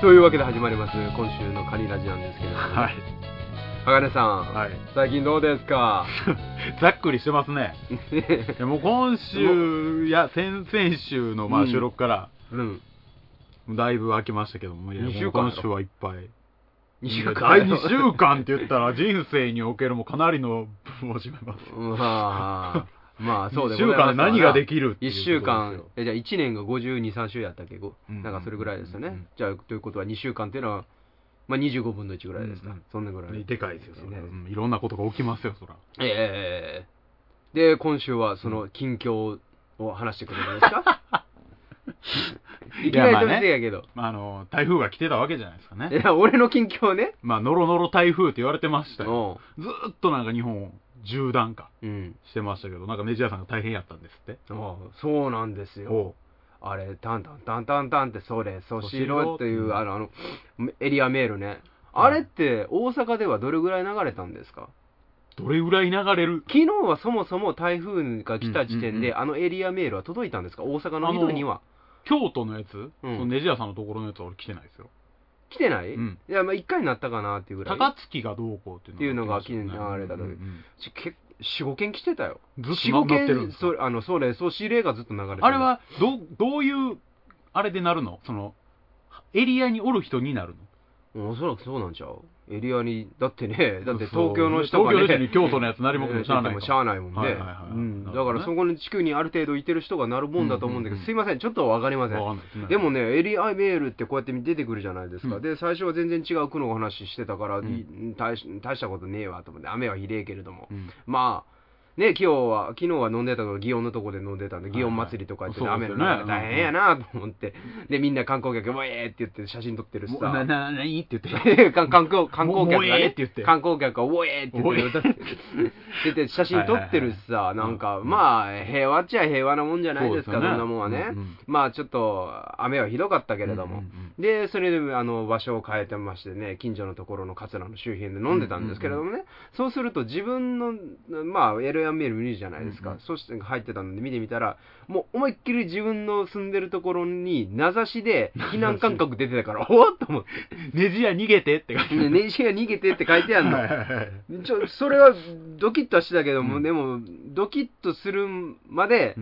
というわけで始まります今週のカニラジなんですけれども、 はい。 鋼さん、 はい。 最近どうですか？ ざっくりしてますね。いやもう今週や先々週の収録からだいぶ空きましたけども、いや 2週間もう今週はいっぱい。 2週間第2週間って言ったら人生におけるもかなりの部分を占めます。 まあそうで 1週間で何ができるっていう 1 ことです週よ。 間じゃあ1年が52、3週やったっけ、なんかそれぐらいですよね、じゃあということは2週間っていうのはまあ25分の1ぐらいですか、そんなぐらいでかいですよ、それ、いろんなことが起きますよ、そら。 で今週はその近況を話してくれるんですか？いきなり飛び捨てやけど、 台風が来てたわけじゃないですかね。 いや俺の近況ね、 ノロノロ台風って言われてましたよ。ずーっとなんか日本を縦断化してましたけど、なんかネジ屋さんが大変やったんですって。 そうなんですよ。あれタンタンタンタンタンってそしろっていうエリアメールね、あれって大阪ではどれぐらい流れたんですか？ どれぐらい流れる？ 昨日はそもそも台風が来た時点で、エリアメールは届いたんですか？大阪の人には。 京都のやつ、そのネジ屋さんのところのやつは俺来てないですよ。 来てない？いや、まあ1回になったかなっていうぐらい。 高槻がどうこうっていうのが昨日あれだと、4、5件来てたよ。 ずっとなってるんですか？ そう指令がずっと流れてる。 あれはどういうあれでなるの？そのエリアにおる人になるの？おそらくそうなんちゃう？エリアにだって東京の人がね、 東京の人に京都のやつなりもしゃあないしゃあないもんね。だからそこの地区にある程度いてる人がなるもんだと思うんだけど、すいませんちょっとわかりません。でもね、エリアメールってこうやって出てくるじゃないですか。で最初は全然違う区の話してたから、大したことねえわと思って、雨はひれえけれども、まあね、昨日は飲んでたのが祇園のとこで飲んでたんで、祇園祭りとか言って、雨の中で大変やなと思って、でみんな観光客が「ウェー!」って言って写真撮ってるしさ、 何って言って観光客がね、観光客が「ウェー!」って言って写真撮ってるしさ、なんかまあ平和っちゃ平和なもんじゃないですか、そんなもんはね。まあちょっと雨はひどかったけれども、でそれで場所を変えてましてね、近所のところの桂の周辺で飲んでたんですけれどもね、そうすると自分のまあエリアメール見るじゃないですか。そして入ってたので見てみたら、もう思いっきり自分の住んでるところに名指しで避難勧告出てたからおっと思って、 ネジ屋逃げてって書いてある。 ネジ屋逃げてって書いてあるの。それはドキッとはしてたけども、でもドキッとするまで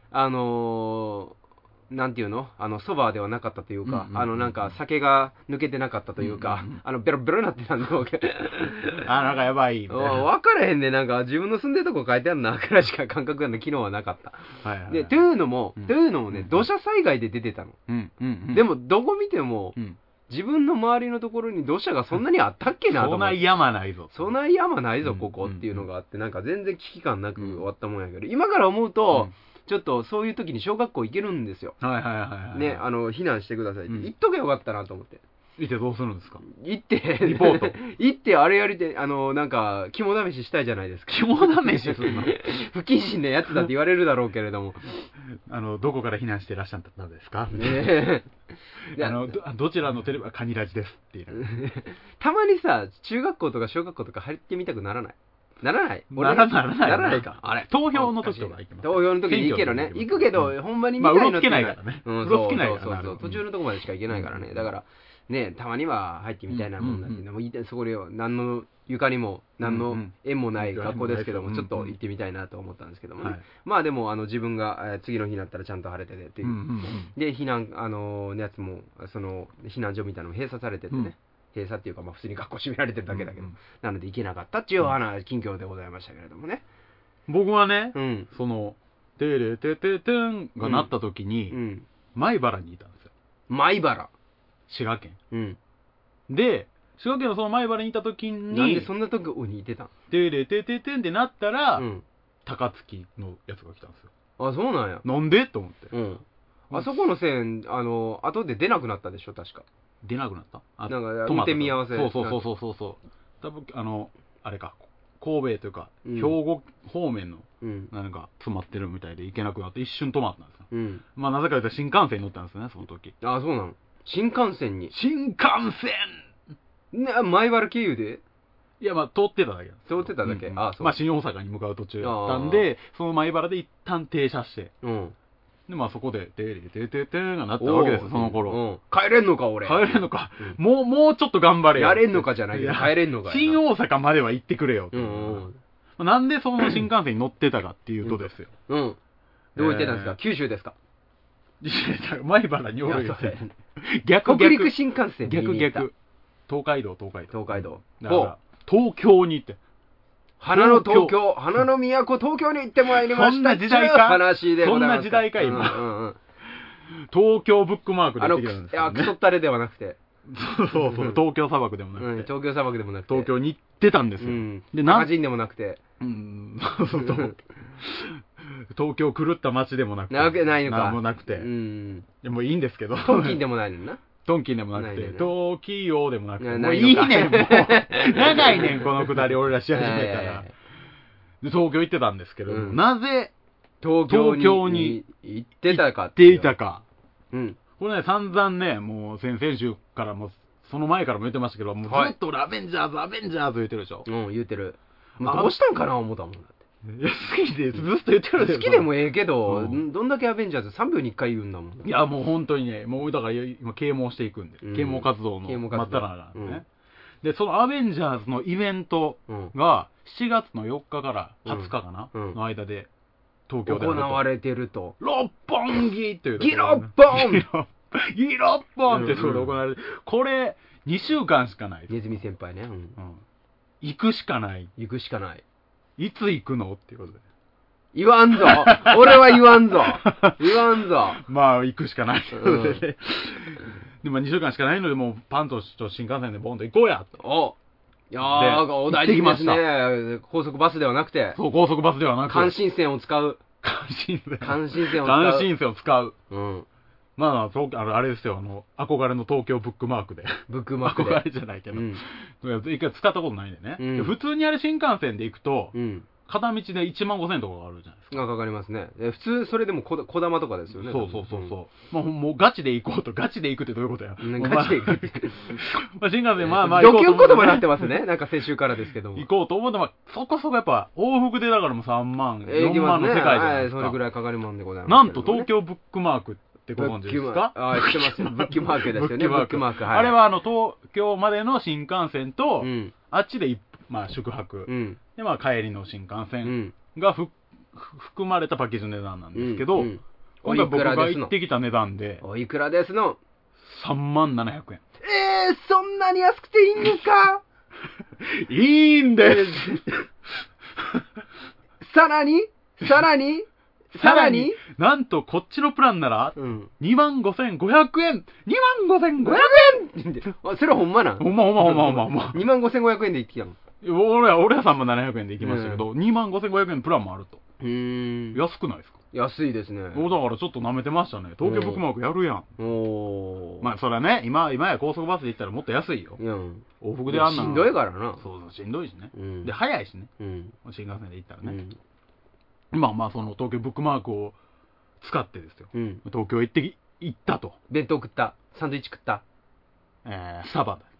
なんていうの、そばではなかったというか、なんか酒が抜けてなかったというか、ベロベロになってたんで、僕なんかやばいみたいな。 分からへんね、なんか自分の住んでるとこ書いてあるなくらいしか感覚が昨日はなかった。で、というのもね、土砂災害で出てたの。でも、どこ見ても、自分の周りのところに土砂がそんなにあったっけなと思って。 そんな山ないぞ。 そんな山ないぞ、ここっていうのがあって、なんか全然危機感なく終わったもんやけど、今から思うと、ちょっとそういう時に小学校行けるんですよ。ね、避難してくださいって言っとけばよかったなと思って。 行ってどうするんですか？ 行ってリポート行ってあれやりて、なんか肝試ししたいじゃないですか。 肝試しするの？ 不謹慎なやつだって言われるだろうけれども、 どこから避難していらっしゃったんですか？どちらのテレビはカニラジですっていうたまにさ、中学校とか小学校とか入ってみたくならない？ならない？ ならないか。あれ投票の時とか行きます。 投票の時に行くけどね、行くけど、ほんまに見たいのって。 うろつけないからね。うろつけないからね。 途中のとこまでしか行けないからね。だからね、たまには入ってみたいなもんなんで、もうそこで何のゆかりも何の縁もない学校ですけども、ちょっと行ってみたいなと思ったんですけどもね。まあでも自分が次の日になったらちゃんと晴れててっていう。で避難のやつもその避難所みたいなのも閉鎖されててね。閉鎖っていうか、まあ普通に学校閉められてるだけだけど、なので行けなかったっていう近況でございましたけれどもね。 僕はね、そのテレテテテンがなった時に米原にいたんですよ。 米原、 滋賀県。で滋賀県のその米原にいた時に、 なんでそんなとこにいてたん？ テレテテテンってなったら、高槻のやつが来たんですよ。 あ、そうなんや。 なんでと思って。 あそこの線後で出なくなったでしょ、確か。 出なくなった？ なんか運転見合わせ。 そう多分あれか、神戸というか、兵庫方面のなんか詰まってるみたいで行けなくなって一瞬止まったんですよ。まあなぜか言ったら新幹線に乗ったんですよね、その時。 あ、そうなの。新幹線に。 新幹線ね、米原経由で？ いや、まあ通ってただけ。 通ってただけ。 まあ新大阪に向かう途中だったんで、その米原で一旦停車して。 で、まあそこで、てれてててがなったわけですよ、その頃。 帰れんのか、俺。 帰れんのか。もうちょっと頑張れよ。 やれんのかじゃないけど、帰れんのか。 新大阪までは行ってくれよ。なんでその新幹線に乗ってたかっていうとですよ。 どう言ってたんですか？九州ですか？ 前原におるよ。 北陸新幹線逆。東海道。 だから、 東京に行って。 花の東京、花の都、東京に行ってまいりました。 そんな時代か話でございます。 そんな時代か、今。東京ブックマークで行ってきたんですよ。 クソったれではなくて。 そう、東京砂漠でもなくて。 東京砂漠でもなくて。 東京に行ってたんですよ。 で、中人でもなくて。 東京狂った街でもなくて。 ないのか。 なんもなくて。でもいいんですけど。 トンキンでもないのな。 トンキンでもなくて、東京でもなくて、もういいねん、もう。長いねん、このくだり、俺らし始めたら。で、東京行ってたんですけど、なぜ、東京に行ってたか。 これね、散々ね、もう先々週からも、その前からも言ってましたけど、もうずっと俺、アベンジャーズ言ってるでしょ。 言ってる。どうしたんかな、思ったもん。 いや、好きでずっと言ってるで好きでもええけど、どんだけアベンジャーズ3秒に1回言うんだもん。 いや、もう本当にね、もうだから今啓蒙していくんで、啓蒙活動の真っ只中なんでね。で、そのアベンジャーズのイベントが7月の4日から20日かな、の間で東京で行われてると。 六本木っていうギロッポンギロッポンってそれで行われて、これ2週間しかない。 ネズミ先輩ね。 行くしかない。いつ行くのっていうことで。 言わんぞ俺は言わんぞまあ、行くしかない。で、まあ、2週間しかないので、もう、パンと新幹線でボンと行こうやと。 いやー、お大事ですね。高速バスではなくて。 そう、高速バスではなくて。 関心線を使う。 関心線を使う。まあ、あれですよ、憧れの東京ブックマークで。憧れじゃないけど。一回使ったことないんでね。普通にあれ新幹線で行くと、片道で1万5000円とかがあるじゃないですか。 かかりますね。普通、それでもこだまとかですよね。 そう。まあ、もうガチで行こうと、ガチで行くってどういうことや。 ガチで行くって。 まあ、新幹線、まあ、 ドキュン言葉になってますね。なんか先週からですけども。 行こうと思っても、そこそこやっぱ、往復でだからもう3万、4万の世界じゃないですか。 それぐらいかかるもんでございます。 なんと東京ブックマークってご存知ですか？ 知ってますよ。ブックマークですよね。ブックマーク。 あれは東京までの新幹線と、あっちでまあ宿泊。で、まあ帰りの新幹線が含まれたパッケージの値段なんですけど、今回僕が行ってきた値段で、 おいくらですの ？3万700円。 そんなに安くていいんですか？ いいんです。 さらになんとこっちのプランなら、25,500円。25,500 円それほんまな。 ほんま。 25,500円で行ってきたの。 俺は3万700円で行きましたけど、25,500円のプランもあると。安くないですか？ 安いですね。 だからちょっと舐めてましたね。東京ブックマークやるやん。まあそれはね、今や高速バスで行ったらもっと安いよ。往復であんな。 しんどいからな。 そう、しんどいしね。で、早いしね。新幹線で行ったらね。まあその東京ブックマークを使ってですよ。東京行ったと。 弁当食った。サンドイッチ食った。 スタバ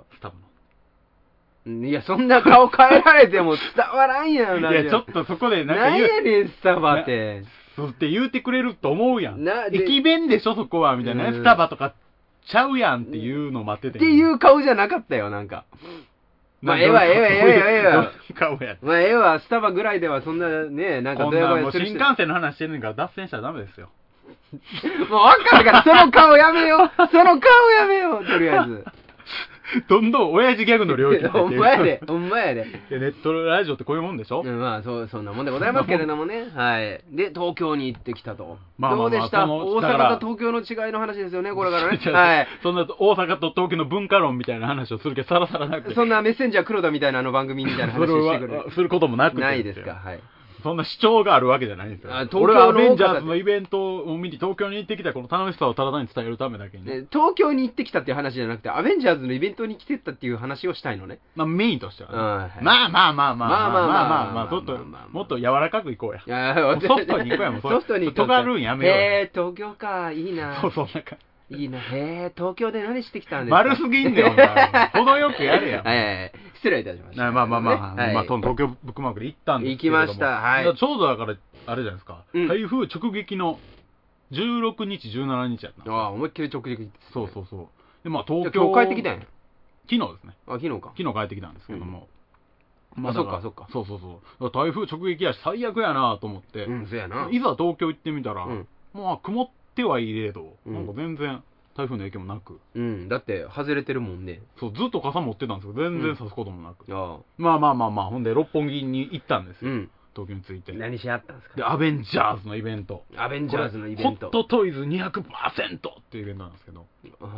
の。いや、そんな顔変えられても伝わらんやん。 いや、ちょっとそこでなんやねん、スタバって。 そうって言うてくれると思うやん。駅弁でしょ、そこは、みたいなね。スタバとかちゃうやんっていうのを待ってて。 っていう顔じゃなかったよ、なんか。まあ、ええわ。まあ、ええわ、スタバぐらいではそんなね、なんかドヤ顔する。新幹線の話してるんから脱線したらダメですよ。 もう分かるから、その顔やめよう、とりあえず。 どんどん親父ギャグの領域にほんまやで。ネットラジオってこういうもんでしょ？ まあ、そんなもんでございますけれどもね。はい。で、東京に行ってきたと。どうでした？大阪と東京の違いの話ですよね、これからね。はい。 そんな大阪と東京の文化論みたいな話をするけど、さらさらなくて。 そんなメッセンジャー黒田みたいな番組みたいな話をしてくる。 することもなくて。 ないですか、はい。 そんな主張があるわけじゃないんですよ。俺はアベンジャーズのイベントを見に東京に行ってきたこの楽しさをただに伝えるためだけにね。 東京に行ってきたっていう話じゃなくて、アベンジャーズのイベントに来てったっていう話をしたいのね。 まあメインとしてはね。まあ、もっと柔らかく行こうや。ソフトに行こうやもん。ソフトに行こう。尖るんやめよう。 東京か、いいな。 そう、なんか。 いいな。東京で何してきたんですか？丸すぎんねん、お前。程よくやれや。 失礼いたしました。 まあ、東京ブックマークで行ったんですけども。 行きました。はい。 ちょうどだから、あれじゃないですか。台風直撃の 16日、17日やったんですよ。 ああ、思いっきり直撃。 そうそうそう。で、まあ東京。 今日帰ってきたんや。 昨日ですね。 あ、昨日か。 昨日帰ってきたんですけども。 まあ、そっかそっか。 そうそうそう。台風直撃やし最悪やなと思って。 そうやな。 いざ東京行ってみたら、まあ曇ってはいれど、なんか全然台風の影響もなく。 だって外れてるもんね。 そう、ずっと傘持ってたんですけど、全然差すこともなく。まあ、ほんで六本木に行ったんですよ。東京に着いて。 何しやったんですか？ で、アベンジャーズのイベント。 アベンジャーズのイベント。 ホットトイズ 200% っていうイベントなんですけど。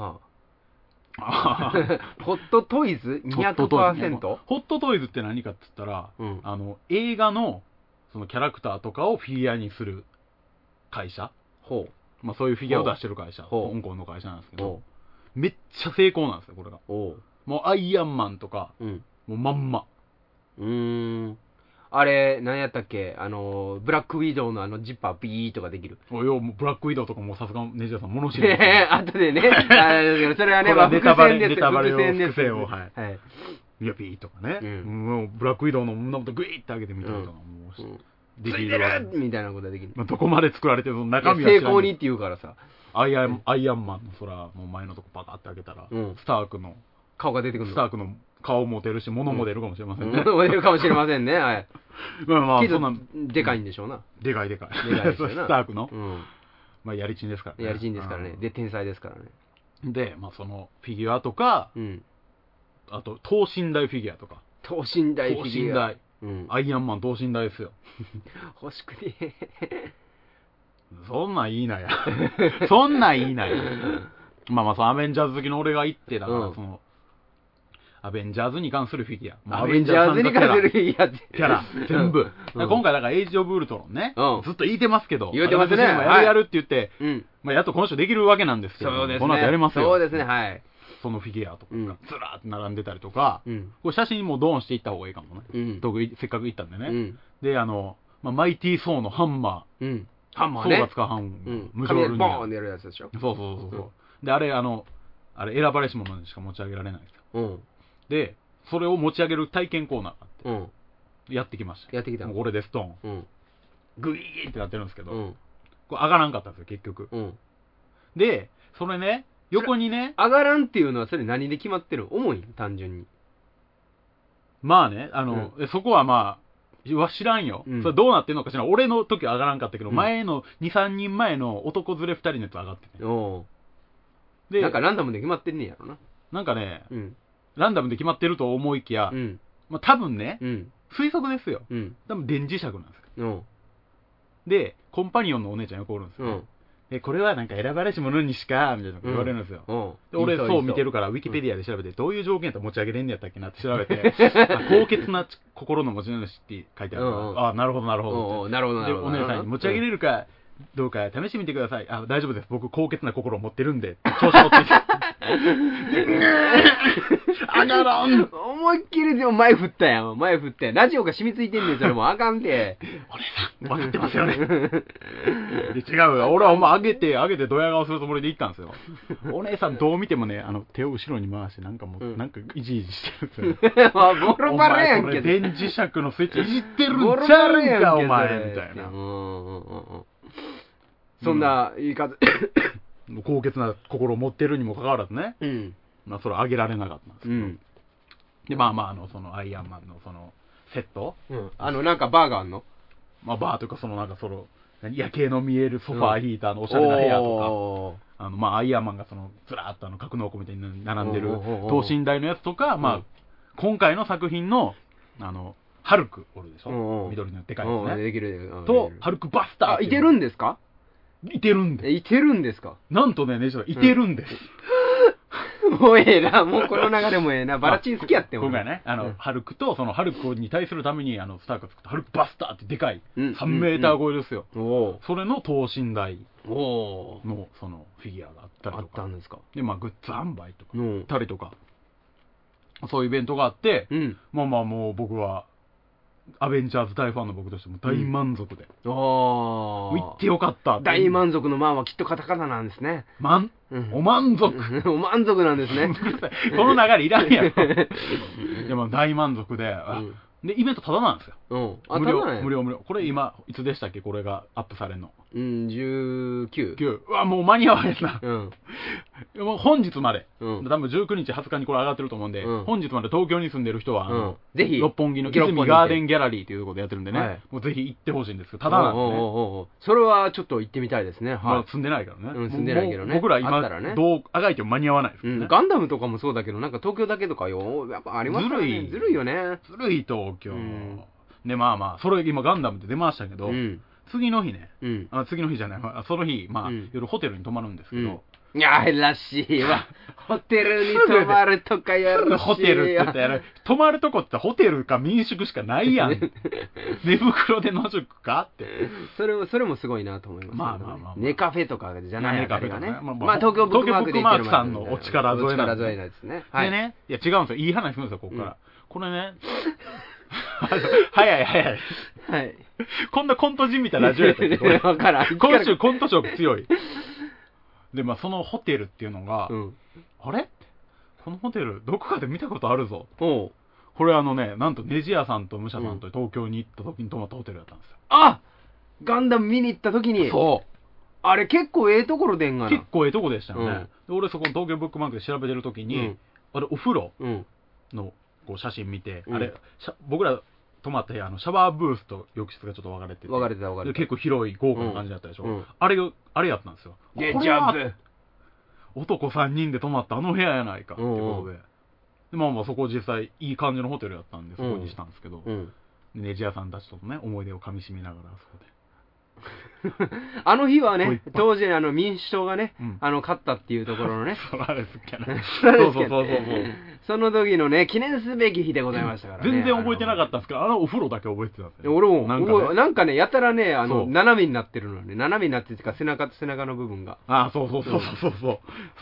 ホットトイズ 200%？ ホットトイズって何かって言ったら、映画のそのキャラクターとかをフィギュアにする会社。まあそういうフィギュアを出してる会社。香港の会社なんですけど、めっちゃ成功なんですよ、これが。もうアイアンマンとか、もうまんま。 あれ、何やったっけブラックウィドウのジッパービーとかできる。 もうブラックウィドウとかもさすがネジャーさん物知りですね。後でね。それはね、 ネタバレを伏線を、はい。いや、ビーとかね。もうブラックウィドウの胸元グイーって上げてみたりとか、もうできるみたいなことができる。 どこまで作られてるの中身は成功にって言うからさ。 アイアンマンの空、もう前のとこパカって開けたら、スタークの顔が出てくる。 スタークの顔も出るし、物も出るかもしれませんね。 物も出るかもしれませんね。はい。 まあ、 そんな、でかいんでしょうな。 でかい。スタークの。まあ、やりちんですからね。 やりちんですからね。で、天才ですからね。 で、まあ、その、フィギュアとか、あと、等身大フィギュアとか。 等身大フィギュア。 アイアンマン等身大ですよ。 欲しくねそんなんいいなや。そんなんいいなや。まあ、そのアベンジャーズ好きの俺が言って、だから、その、アベンジャーズに関するフィギュア。 アベンジャーズに関するフィギュアって。 キャラ、全部。今回だからエイジオブウルトロンね。ずっと言いてますけど。 言うてますね。 やるって言って、まあやっとこの人できるわけなんですけど。 そうですね。 この後やりますよ。 そうですね、はい。 そのフィギュアとかがずらーって並んでたりとか、これ写真もドーンしていった方がいいかもね。せっかく行ったんでね。で、マイティー・ソーのハンマー。 ハンマーね。 ソーが使うハンマー。 無情に。ボーンってやるやつでしょ。 そう。で、あれ選ばれし者にしか持ち上げられないんですよ。で、それを持ち上げる体験コーナーがあって、やってきました。 やってきた。 これでストーン。グイーってなってるんですけど、これ上がらんかったんですよ、結局。で、それね、横にね。 上がらんっていうのはそれ何で決まってる？重い？単純に。 まあね、そこはまあ、知らんよ。それどうなってんのか知らん。俺の時は上がらんかったけど、前の2、3人前の男連れ2人のやつ上がってて。 で、なんかランダムで決まってんねやろな。 なんかね、ランダムで決まってると思いきや、まあ多分ね、推測ですよ。多分電磁石なんですよ。で、コンパニオンのお姉ちゃんよくおるんですよ。これはなんか選ばれし者にしか、みたいなこと言われるんですよ。で俺そう見てるから、ウィキペディアで調べて、どういう条件だと持ち上げれんねやったっけなって調べて、高潔な心の持ち主って書いてあるから、あ、なるほど、なるほど。で、お姉さんに持ち上げれるか、どうか試してみてください。あ、大丈夫です。僕、高潔な心を持ってるんで。調子乗って上がらん。 思いっきりでも前振ったやん。前振ったやん。ラジオが染みついてんねん、それもあかんて。 お姉さん、分かってますよね。違うよ。俺はほんま上げてドヤ顔するつもりで行ったんですよ。お姉さんどう見てもね、手を後ろに回してなんかもう、なんかイジイジしてるんですよ。 ボロバレやんけ。 電磁石のスイッチいじってるんちゃうんか、お前。みたいな。 そんな言い方、 高潔な心を持ってるにもかかわらずね、まあそれ上げられなかったんですけど、でまあそのアイアンマンのそのセット、 なんかバーがあんの？ まあバーというかそのなんかその夜景の見えるソファーヒーターのおしゃれな部屋とか、まあアイアンマンがそのずらーっと格納庫みたいに並んでる等身大のやつとか、まあ今回の作品のハルクおるでしょ、緑のでかいですね、とハルクバスター。 いてるんですか？ いてるんです。 いてるんですか？ なんとね、ネジさん、いてるんです。 もうええな、もうこの流れもええな、バラチン好きやってん。 今回ね、ハルクと、そのハルクに対するために、スタークが作ったハルクバスターってでかい、3メーター超えですよ。それの等身大の、そのフィギュアがあったりとか。 あったんですか。 で、まあ、グッズ販売とか、たりとか、そういうイベントがあって、まあもう僕は、アベンジャーズ大ファンの僕としても大満足で。行ってよかった。 大満足のマンはきっとカタカナなんですね。 お満足。 お満足なんですね。 この流れいらんやろ。でも大満足で、で、イベントタダなんですよ。無料。これ今、いつでしたっけこれがアップされるの。 19。 うわ、もう間に合わへんな。 うん。 もう本日まで。 うん。 多分19日、20日にこれ上がってると思うんで、本日まで東京に住んでる人は、 ぜひ、 六本木の泉ガーデンギャラリーというところでやってるんでね、もうぜひ行ってほしいんですけど、ただなんでね。 それはちょっと行ってみたいですね。はい。 まあ住んでないからね。 住んでないけどね。 僕ら今、どうあがいても間に合わないですけどね。 ガンダムとかもそうだけど、なんか東京だけとかよ、やっぱありますからね。ずるいよね。 ずるい東京。で、まあまあ、それ今ガンダムって出ましたけど、次の日ね、次の日じゃない、その日、まあ、夜ホテルに泊まるんですけど、 いや、らしいわ。ホテルに泊まるとかやるし。 ホテルって言ったら、泊まるとこってホテルか民宿しかないやん。寝袋で野宿かって。 それもすごいなと思います。 まあまあまあ。 寝カフェとかじゃないやつがね。 まあ、 東京ブックマークさんのお力添えなんですね。 でね、いや違うんですよ。いい話するんですよ、ここから。これね、早い。 はい。 こんなコント人みたいなラジオやったっけわからん。 今週コント色強い。で、まあ、そのホテルっていうのが、あれこのホテル、どこかで見たことあるぞ。これなんとネジ屋さんと武者さんと東京に行った時に泊まったホテルだったんですよ。 あ、ガンダム見に行った時に。 そう。 あれ結構ええところでんがな。 結構ええとこでしたよね。で俺そこの東京ブックマークで調べてる時に、あれお風呂のこう写真見て、あれ、僕ら泊まった部屋、シャワーブースと浴室がちょっと分かれてて。結構広い豪華な感じだったでしょ。あれやったんですよ。 ゲジャブ男3人で泊まったあの部屋やないかっていうことで。まあまあそこ実際いい感じのホテルやったんでそこにしたんですけど、ネジ屋さんたちとね、思い出をかみしめながらそこで。 あの日はね、当時民主党がね、勝ったっていうところのね。 そうですっけね。 そう。その時のね、記念すべき日でございましたからね。 全然覚えてなかったんですけど、お風呂だけ覚えてたんですよ。 俺も、なんかね、やたらね、斜めになってるのね。斜めになってるか、背中の部分が。 そう。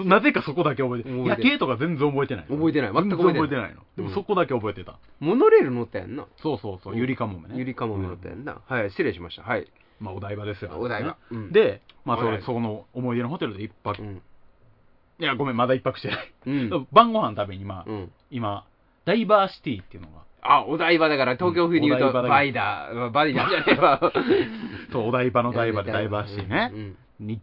なぜかそこだけ覚えてる。夜景とか全然覚えてない。 全く覚えてないの。でもそこだけ覚えてた。 モノレール乗ったやんな。 そう。ゆりかもめね。 ゆりかもめ乗ったやんな。はい、失礼しました。はい。 まあお台場ですよ。 お台場。 で、まあそこの思い出のホテルで一泊。いや、ごめん、まだ一泊してない。晩ご飯食べに、今、ダイバーシティっていうのが。 お台場だから、東京風に言うと、バイダーじゃねえわ。 そう、お台場の台場でダイバーシティね。に行って、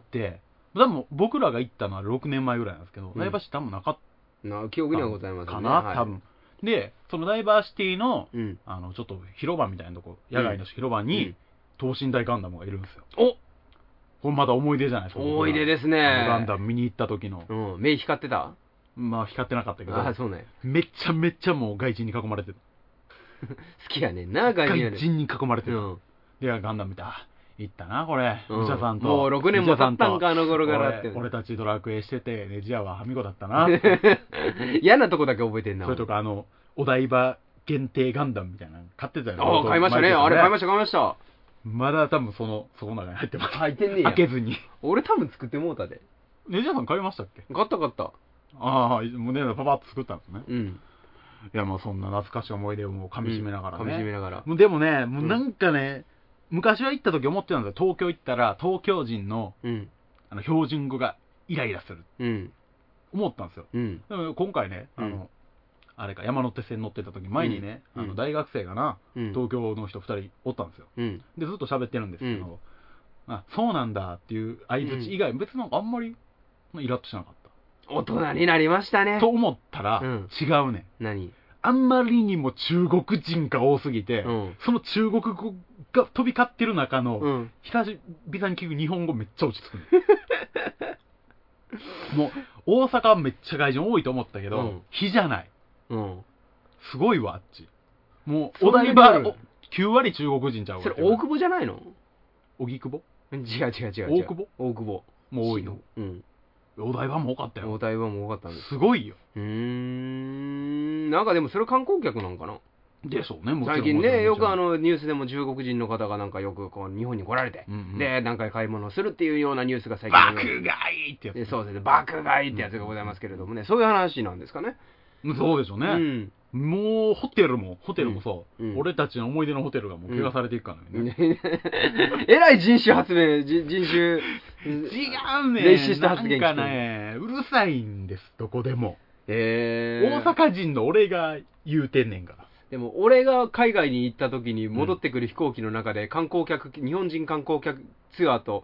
多分僕らが行ったのは6年前ぐらいなんですけど、ダイバーシティ多分なかった。 記憶にはございますね。 かな、多分。で、そのダイバーシティの、ちょっと広場みたいなとこ、野外の広場に、等身大ガンダムがいるんですよ。これまだ思い出じゃないですか。 思い出ですね。 ガンダム見に行った時の。 目光ってた？ まあ光ってなかったけど。 そうね。 めっちゃもう外人に囲まれてる。 好きやねんな、外人に囲まれてる。で、ガンダム見た。行ったな、これ。武者さんと。 もう6年も経ったんか、あの頃からって。 俺たちドラクエしてて、ネジ屋はハミゴだったな。 嫌なとこだけ覚えてんな。 それとか、お台場限定ガンダムみたいなの買ってたよね。 買いましたね。あれ買いました。 まだ多分その中に入ってます。 入ってんねや。 開けずに。 俺多分作ってもうたで。 ネジ屋さん買いましたっけ？ 買った。もうね、パパッと作ったんですね。いや、もうそんな懐かしい思い出をもう噛み締めながらね。でもね、もうなんかね、昔は行った時思ってたんですよ。東京行ったら、東京人の、標準語がイライラする。思ったんですよ。でも今回ね、あれか、山手線乗ってた時、前にね、大学生がな、東京の人2人おったんですよ。で、ずっと喋ってるんですけど、そうなんだっていう相づち以外、別にあんまりイラッとしなかった。 大人になりましたね。 と思ったら、違うね。 何？ あんまりにも中国人が多すぎて、その中国語が飛び交ってる中の、久々に聞く日本語めっちゃ落ち着くね。もう、大阪はめっちゃ外人多いと思ったけど、比じゃない。すごいわ、あっち。もう、お台場、9割中国人ちゃうわ。 それ、大久保じゃないの？ 荻窪？ 違う。 大久保？ 大久保。 もう多いの？お台場も多かったよ。 お台場も多かったんです。 すごいよ。 なんかでもそれ観光客なんかな？ でしょうね、もちろん。 最近ね、よくニュースでも中国人の方がなんかよくこう日本に来られて、で、何回買い物をするっていうようなニュースが最近。 爆買いってやつ。 そうですね、爆買いってやつがございますけれどもね、そういう話なんですかね。 そうでしょうね。もうホテルもそう、俺たちの思い出のホテルがもう怪我されていくからね。 えらい人種発明、人種違うね。 霊視した発言なんかね、うるさいんです、どこでも。大大阪人の俺が言うてんねんから。 でも俺が海外に行った時に戻ってくる飛行機の中で日本人観光客ツアーと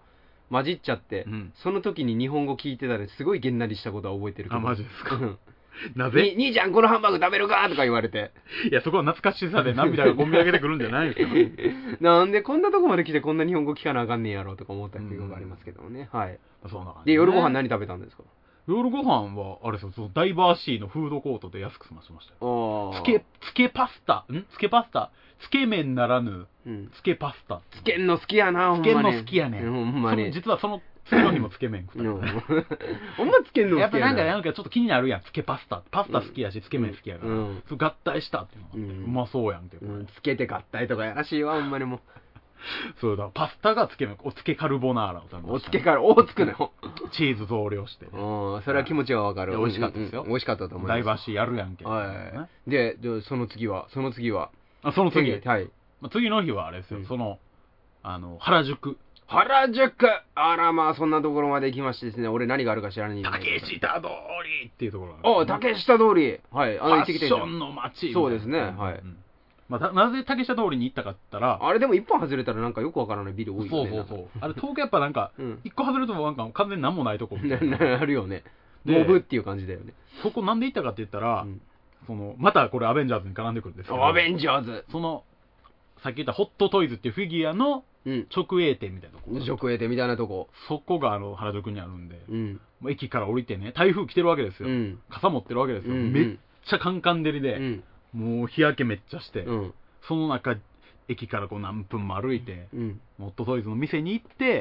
混じっちゃって、その時に日本語聞いてたらすごいげんなりしたことは覚えてるけど。 あ、マジですか。なぜ兄ちゃんこのハンバーグ食べるかとか言われて。 いや、そこは懐かしさで涙がこみ上げてくるんじゃないですか。 なんでこんなとこまで来てこんな日本語聞かなあかんねんやろうとか思った記憶がありますけどもね。はい。 そうな感じ、ね。 で、夜ご飯何食べたんですか？ 夜ご飯は、あれですよ、そのダイバーシーのフードコートで安く済ませましたよ。つけパスタつけ麺ならぬ、つけパスタ。 つけんの好きやな、 ほんまに。つけんの好きやねん。 ほんまに。 実はその次の日もつけ麺食った。 ほんまつけんの好きやな。 やっぱなんかちょっと気になるやん、つけパスタ。パスタ好きやし、つけ麺好きやから。合体したっていうのがあって、うまそうやんって。 つけて合体とかやらしいわ、ほんまにもう。 そうだ、パスタがつけ麺、おつけカルボナーラを食べました。 おつけカル、おつくね。 チーズ増量して。 それは気持ちはわかる。 美味しかったですよ。 美味しかったと思います。 ダイバーシーやるやんけ。 で、その次はその次。 はい。 次の日はあれですよ、原宿。 原宿あら、まあそんなところまで行きましてですね、俺何があるか知らないんで。 竹下通りっていうところ。竹下通り。はい。 ファッションの街。 そうですね。はい。 なぜ竹下通りに行ったかって言ったら、 あれでも一本外れたらなんかよくわからないビル多いよね。 そう。あれ東京やっぱなんか、一個外れるとなんか完全に何もないとこみたいな。 あるよね。モブっていう感じだよね。 そこなんで行ったかって言ったら、またこれアベンジャーズに絡んでくるんですけど。 アベンジャーズさっき言ったホットトイズっていうフィギュアの直営店みたいなとこ。 直営店みたいなとこ。 そこが原宿にあるんで、駅から降りてね、台風来てるわけですよ。傘持ってるわけですよ。めっちゃカンカン照りで、もう日焼けめっちゃして、その中、駅からこう何分も歩いて、ホットトイズの店に行って、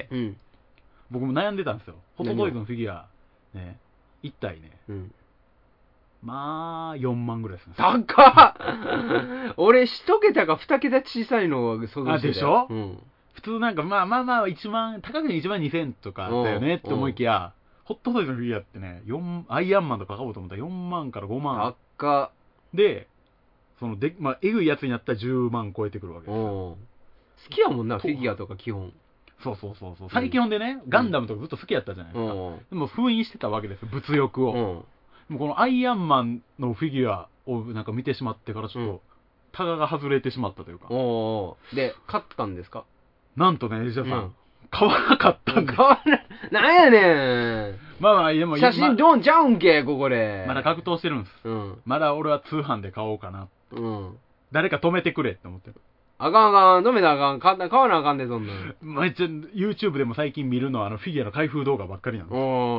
僕も悩んでたんですよ。ホットトイズのフィギュア、ね、1体ね、まあ、4万ぐらいですね。 高っ俺、1桁か2桁小さいのを想像してた。 でしょ、普通なんか、まあ、1万、高くて1万2000とかだよねって思いきや、ホットトイズのフィギュアってね、アイアンマンとか買おうと思ったら4万から5万。 高っ。 で、えぐいやつになったら10万超えてくるわけですよ。 好きやもんな、フィギュアとか基本。 そう。最近ほんでね、ガンダムとかずっと好きやったじゃないですか。でも封印してたわけですよ、物欲を。でもこのアイアンマンのフィギュアをなんか見てしまってからちょっと、タガが外れてしまったというか。 で、買ったんですか？ なんとね、石田さん、買わなかったんだ。 なんやねん。 でも写真ドンちゃうんけ、ここで。 まだ格闘してるんです。まだ俺は通販で買おうかな。誰か止めてくれって思ってる。 あかん、止めたらあかん、買わなあかんで、そんなめっちゃ、YouTube でも最近見るのはフィギュアの開封動画ばっかりなんです。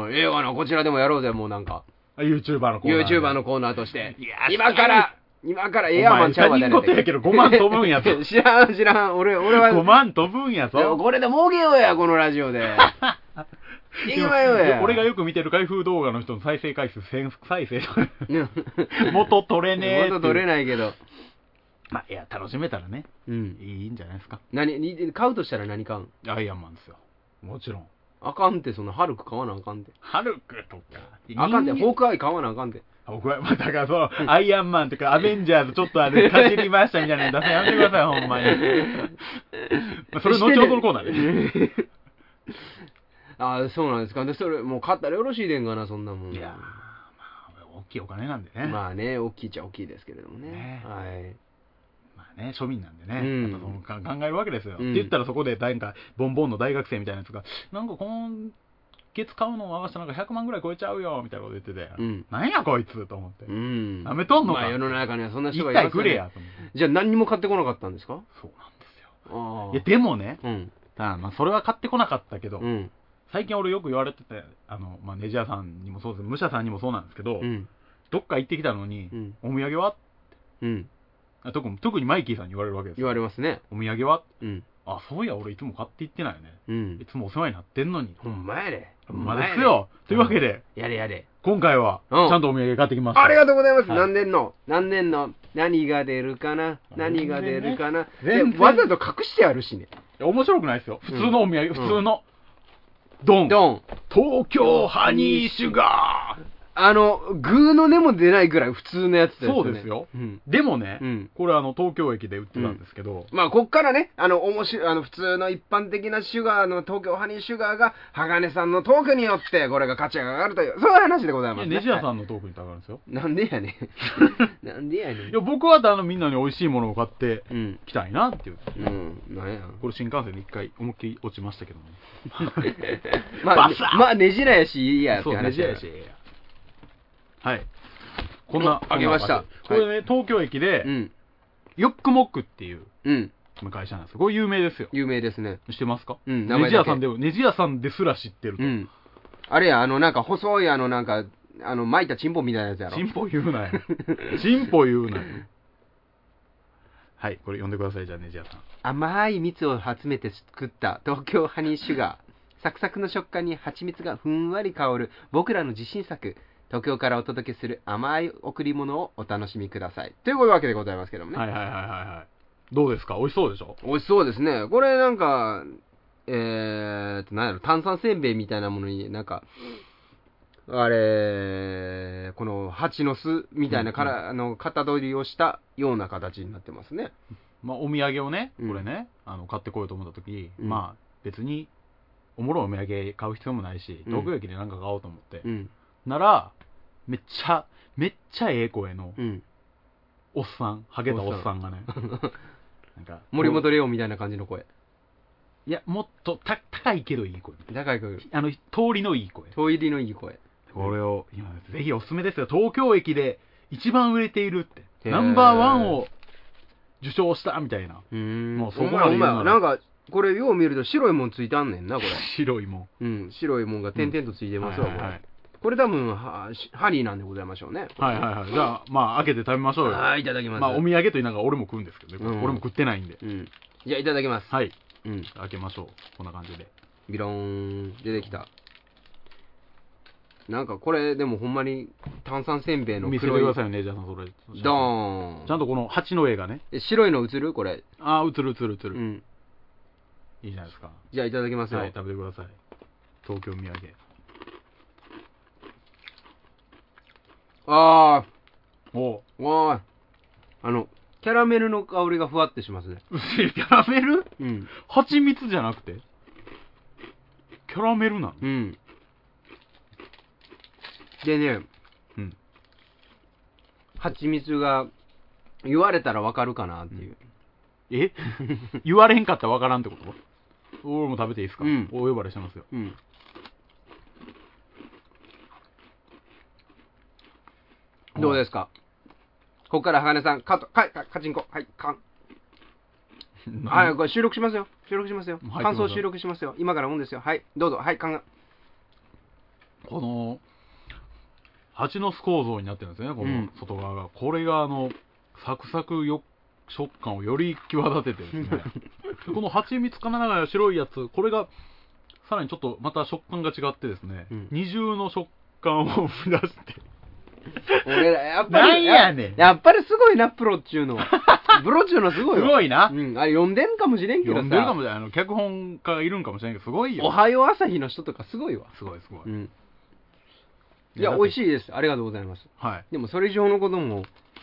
ええわな、こちらでもやろうぜ、もうなんか。 YouTuber のコーナー。 YouTuber のコーナーとして。今からエアマンちゃうわ、 誰か。他人事やけど5万飛ぶんやぞ。 知らん、俺は。 5万飛ぶんやぞ。 これで儲けようや、このラジオで。いきまよや。 俺がよく見てる開封動画の人の再生回数1000再生とか。元取れねえ。 元取れないけど。 まあ、いや、楽しめたらね。いいんじゃないですか。 買うとしたら何買うん？ アイアンマンですよ。もちろん。 あかんって、ハルク買わなあかんて。 ハルクとか。 あかんて、ホークアイ買わなあかんて。 だからアイアンマンとかアベンジャーズちょっとかじりましたみたいなの出せやめてください、ほんまに。それ後ほどのコーナーで。 そうなんですか。で、それ、もう買ったらよろしいでんがな、そんなもん。 いや大きいお金なんでね。 まあね、大きいっちゃ大きいですけれどもね。はい。 庶民なんでね、やっぱ考えるわけですよ。って言ったらそこで、なんか、ボンボンの大学生みたいなやつが、なんか今月買うのを合わせたらなんか100万ぐらい超えちゃうよ、みたいなこと言ってて、なんやこいつと思って。なめとんのか。 世の中にはそんな人がいますね。 一体くれや、と思って。 じゃあ何にも買ってこなかったんですか？ そうなんですよ。いや、でもね、それは買ってこなかったけど、最近俺よく言われてて、ネジ屋さんにもそうです、武者さんにもそうなんですけど、どっか行ってきたのに、お土産は特にマイキーさんに言われるわけですよ。 言われますね。 お土産は、そういや、俺いつも買っていってないね。いつもお世話になってんのに。 ほんまやで。 ほんまですよ。というわけで、 やれ。 今回は、ちゃんとお土産買ってきました。 ありがとうございます。何年の何が出るかなわざと隠してあるしね。 面白くないですよ。普通のお土産、普通の、ドン。東京ハニーシュガー。 グーの音も出ないぐらい普通のやつですよね。 そうですよ。でもね、これ東京駅で売ってたんですけど。 まあ、こっからね、普通の一般的なシュガーの東京ハニーシュガーが、鋼さんのトークによって、これが価値が上がるという、そういう話でございますね。 ネジ屋さんのトークに上がるんですよ。 なんでやねん。なんでやねん。 いや、僕はみんなに美味しいものを買ってきたいなっていう。 なんや。 これ新幹線で一回思いっきり落ちましたけどね。 まあ、ねじらやし、いいやって話。 ねじらやし、いいや。はい。こんな、 あげました。 これね、東京駅で、ヨックモックっていう会社なんですよ。これ有名ですよ。 有名ですね。 知ってますか？ ネジ屋さんですら知ってると。 あれや、なんか細いなんか、巻いたチンポみたいなやつやろ。 チンポ言うなよ。チンポ言うなよ。はい、これ読んでください、じゃあネジ屋さん。 甘い蜜を集めて作った東京ハニーシュガー。サクサクの食感に蜂蜜がふんわり香る僕らの自信作。東京からお届けする甘い贈り物をお楽しみください。というわけでございますけどもね。 はい。どうですか？美味しそうでしょ？ 美味しそうですね。これなんか、なんやろ、炭酸せんべいみたいなものになんか、あれ、この蜂の巣みたいな型取りをしたような形になってますね。 まあ、お土産をね、これね、買ってこようと思った時に、まあ、別に、おもろいお土産買う必要もないし、東京駅でなんか買おうと思って。なら、めっちゃええ声の、おっさん、ハゲたおっさんがね、 なんか、森本レオみたいな感じの声。 いや、もっと高いけどいい声。 高い声。 通りのいい声。 通りのいい声。 これを、ぜひおすすめですよ。東京駅で一番売れているって。ナンバーワンを受賞したみたいな。 もうそこまで言うなら。なんか、これよう見ると白いもんついてあんねんな、これ。 白いもん。白いもんが点々とついてますわ、これ。これ多分ハニーなんでございましょうね。 じゃあ、まあ、開けて食べましょうよ。 はい、いただきます。 まあ、お土産と言いながら俺も食うんですけどね。俺も食ってないんで。 じゃあ、いただきます。 はい。開けましょう。こんな感じで。 ビローン、出てきた。なんかこれ、でもほんまに炭酸せんべいの黒い。 見せてくださいよね、じゃあそれ。 ドーン。 ちゃんとこの蜂の絵がね。 白いの映るこれ。 ああ、映る。いいじゃないですか。 じゃあ、いただきますよ。 はい、食べてください。東京土産。 わー。キャラメルの香りがふわってしますね。 キャラメル？蜂蜜じゃなくてキャラメルなの？ でね、蜂蜜が言われたらわかるかなっていう。 言われんかったらわからんってこと？俺も食べていいですか？お呼ばれしてますよ。 どうですか？ここから鋼さん、カチンコ、はい、カン。はい、これ収録しますよ。感想収録しますよ。今からもんですよ。はい、どうぞ。はい、カン。 この、蜂の巣構造になってるんですね、この外側が。これがサクサク食感をより際立ててですね。この蜂蜜かながら白いやつ、これが、さらにちょっとまた食感が違ってですね、二重の食感を生み出して。 俺ら、やっぱり、 なんやねん。 やっぱりすごいな、プロっちゅうの。プロっちゅうのすごいわ。 すごいな。 あれ読んでんかもしれんけどさ。 読んでるかもしれない。脚本家がいるんかもしれんけど、すごいよ。 おはよう朝日の人とかすごいわ。 すごい。 いや、美味しいです。ありがとうございます。 はい。 でも、それ以上のことも。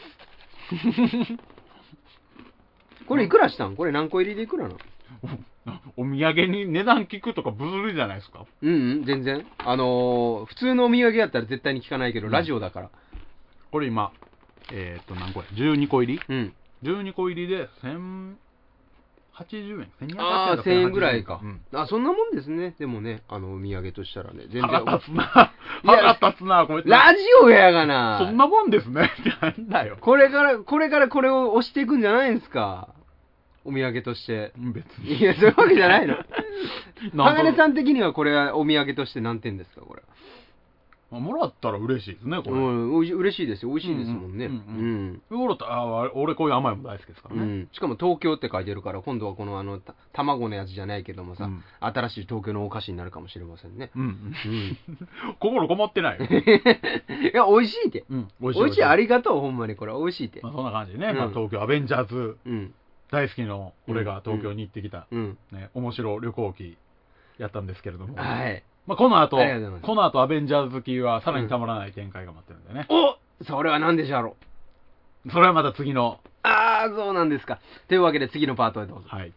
これいくらしたん？これ何個入りでいくらなの？ お土産に値段聞くとかブズるじゃないですか。 全然。普通のお土産やったら絶対に聞かないけど、ラジオだから。 これ今、何個や ?12 個入り？12個入りで1080円。 ああ、1000円ぐらいか。そんなもんですね。でもね、お土産としたらね、全然。 腹立つな、こいつ。 ラジオやがな。 そんなもんですね。なんだよ。 これからこれを押していくんじゃないんですか。お土産として。 別に。 いや、そういうわけじゃないの。鋼さん的にはこれはお土産として何点ですか、これ。 もらったら嬉しいですね、これ。 嬉しいですよ。美味しいですもんね。 もらったら、俺こういう甘いも大好きですからね。 しかも東京って書いてるから、今度はこの卵のやつじゃないけどもさ、新しい東京のお菓子になるかもしれませんね。 心こもってない。 いや、美味しいって。美味しい。ありがとう、ほんまにこれ。美味しいって。 そんな感じでね。東京アベンジャーズ大好きの俺が東京に行ってきた、面白旅行記やったんですけれども。 はい。 まあ、この後アベンジャーズ好きはさらにたまらない展開が待ってるんだよね。 お、それは何でしょう。それはまた次の。 ああ、そうなんですか。というわけで次のパートへどうぞ。 はい。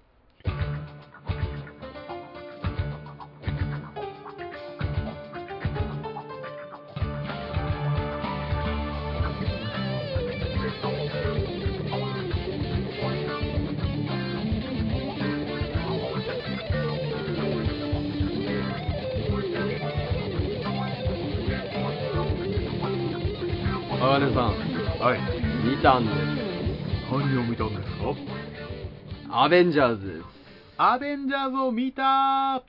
鋼さん、 はい、 見たんです。 何を見たんですか？アベンジャーズです。 アベンジャーズを見た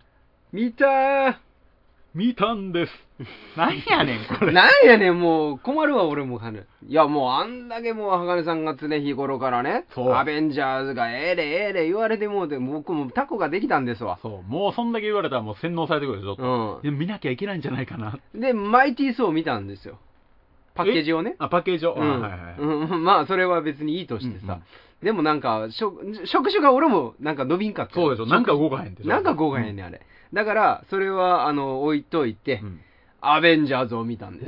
んです。何やねんこれ。 何やねん、もう困るわ俺も。いやもうあんだけもう鋼さんが常日頃からね、アベンジャーズがええで言われてもうて、僕もタコができたんですわ。 そう、もうそんだけ言われたらもう洗脳されてくるでしょ。でも見なきゃいけないんじゃないかな。 でマイティー・ソー見たんですよ。パッケージをね。 パッケージを。 まあそれは別にいいとしてさ。でもなんか触手が俺もなんか伸びんかった。 そうでしょ。なんか動かへんでしょ。 なんか動かへんねあれ。だからそれは置いといて、アベンジャーズを見たんです。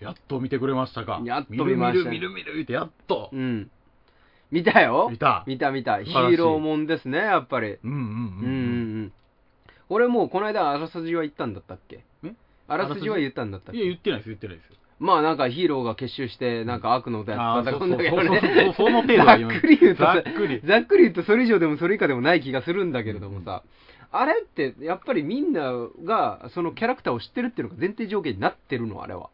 やっと見てくれましたか。 やっと見ました。 見るってやっと。 見たよ。 見た。 ヒーローもんですねやっぱり。俺もうこの間あらすじは言ったんだったっけ？あらすじは言ったんだったっけ？ いや言ってないです。 まあなんかヒーローが結集してなんか悪のやつ戦うんだけどね。 その程度は言います。 ざっくり言うとそれ以上でもそれ以下でもない気がするんだけれどもさ、あれってやっぱりみんながそのキャラクターを知ってるっていうのが前提条件になってるのあれは。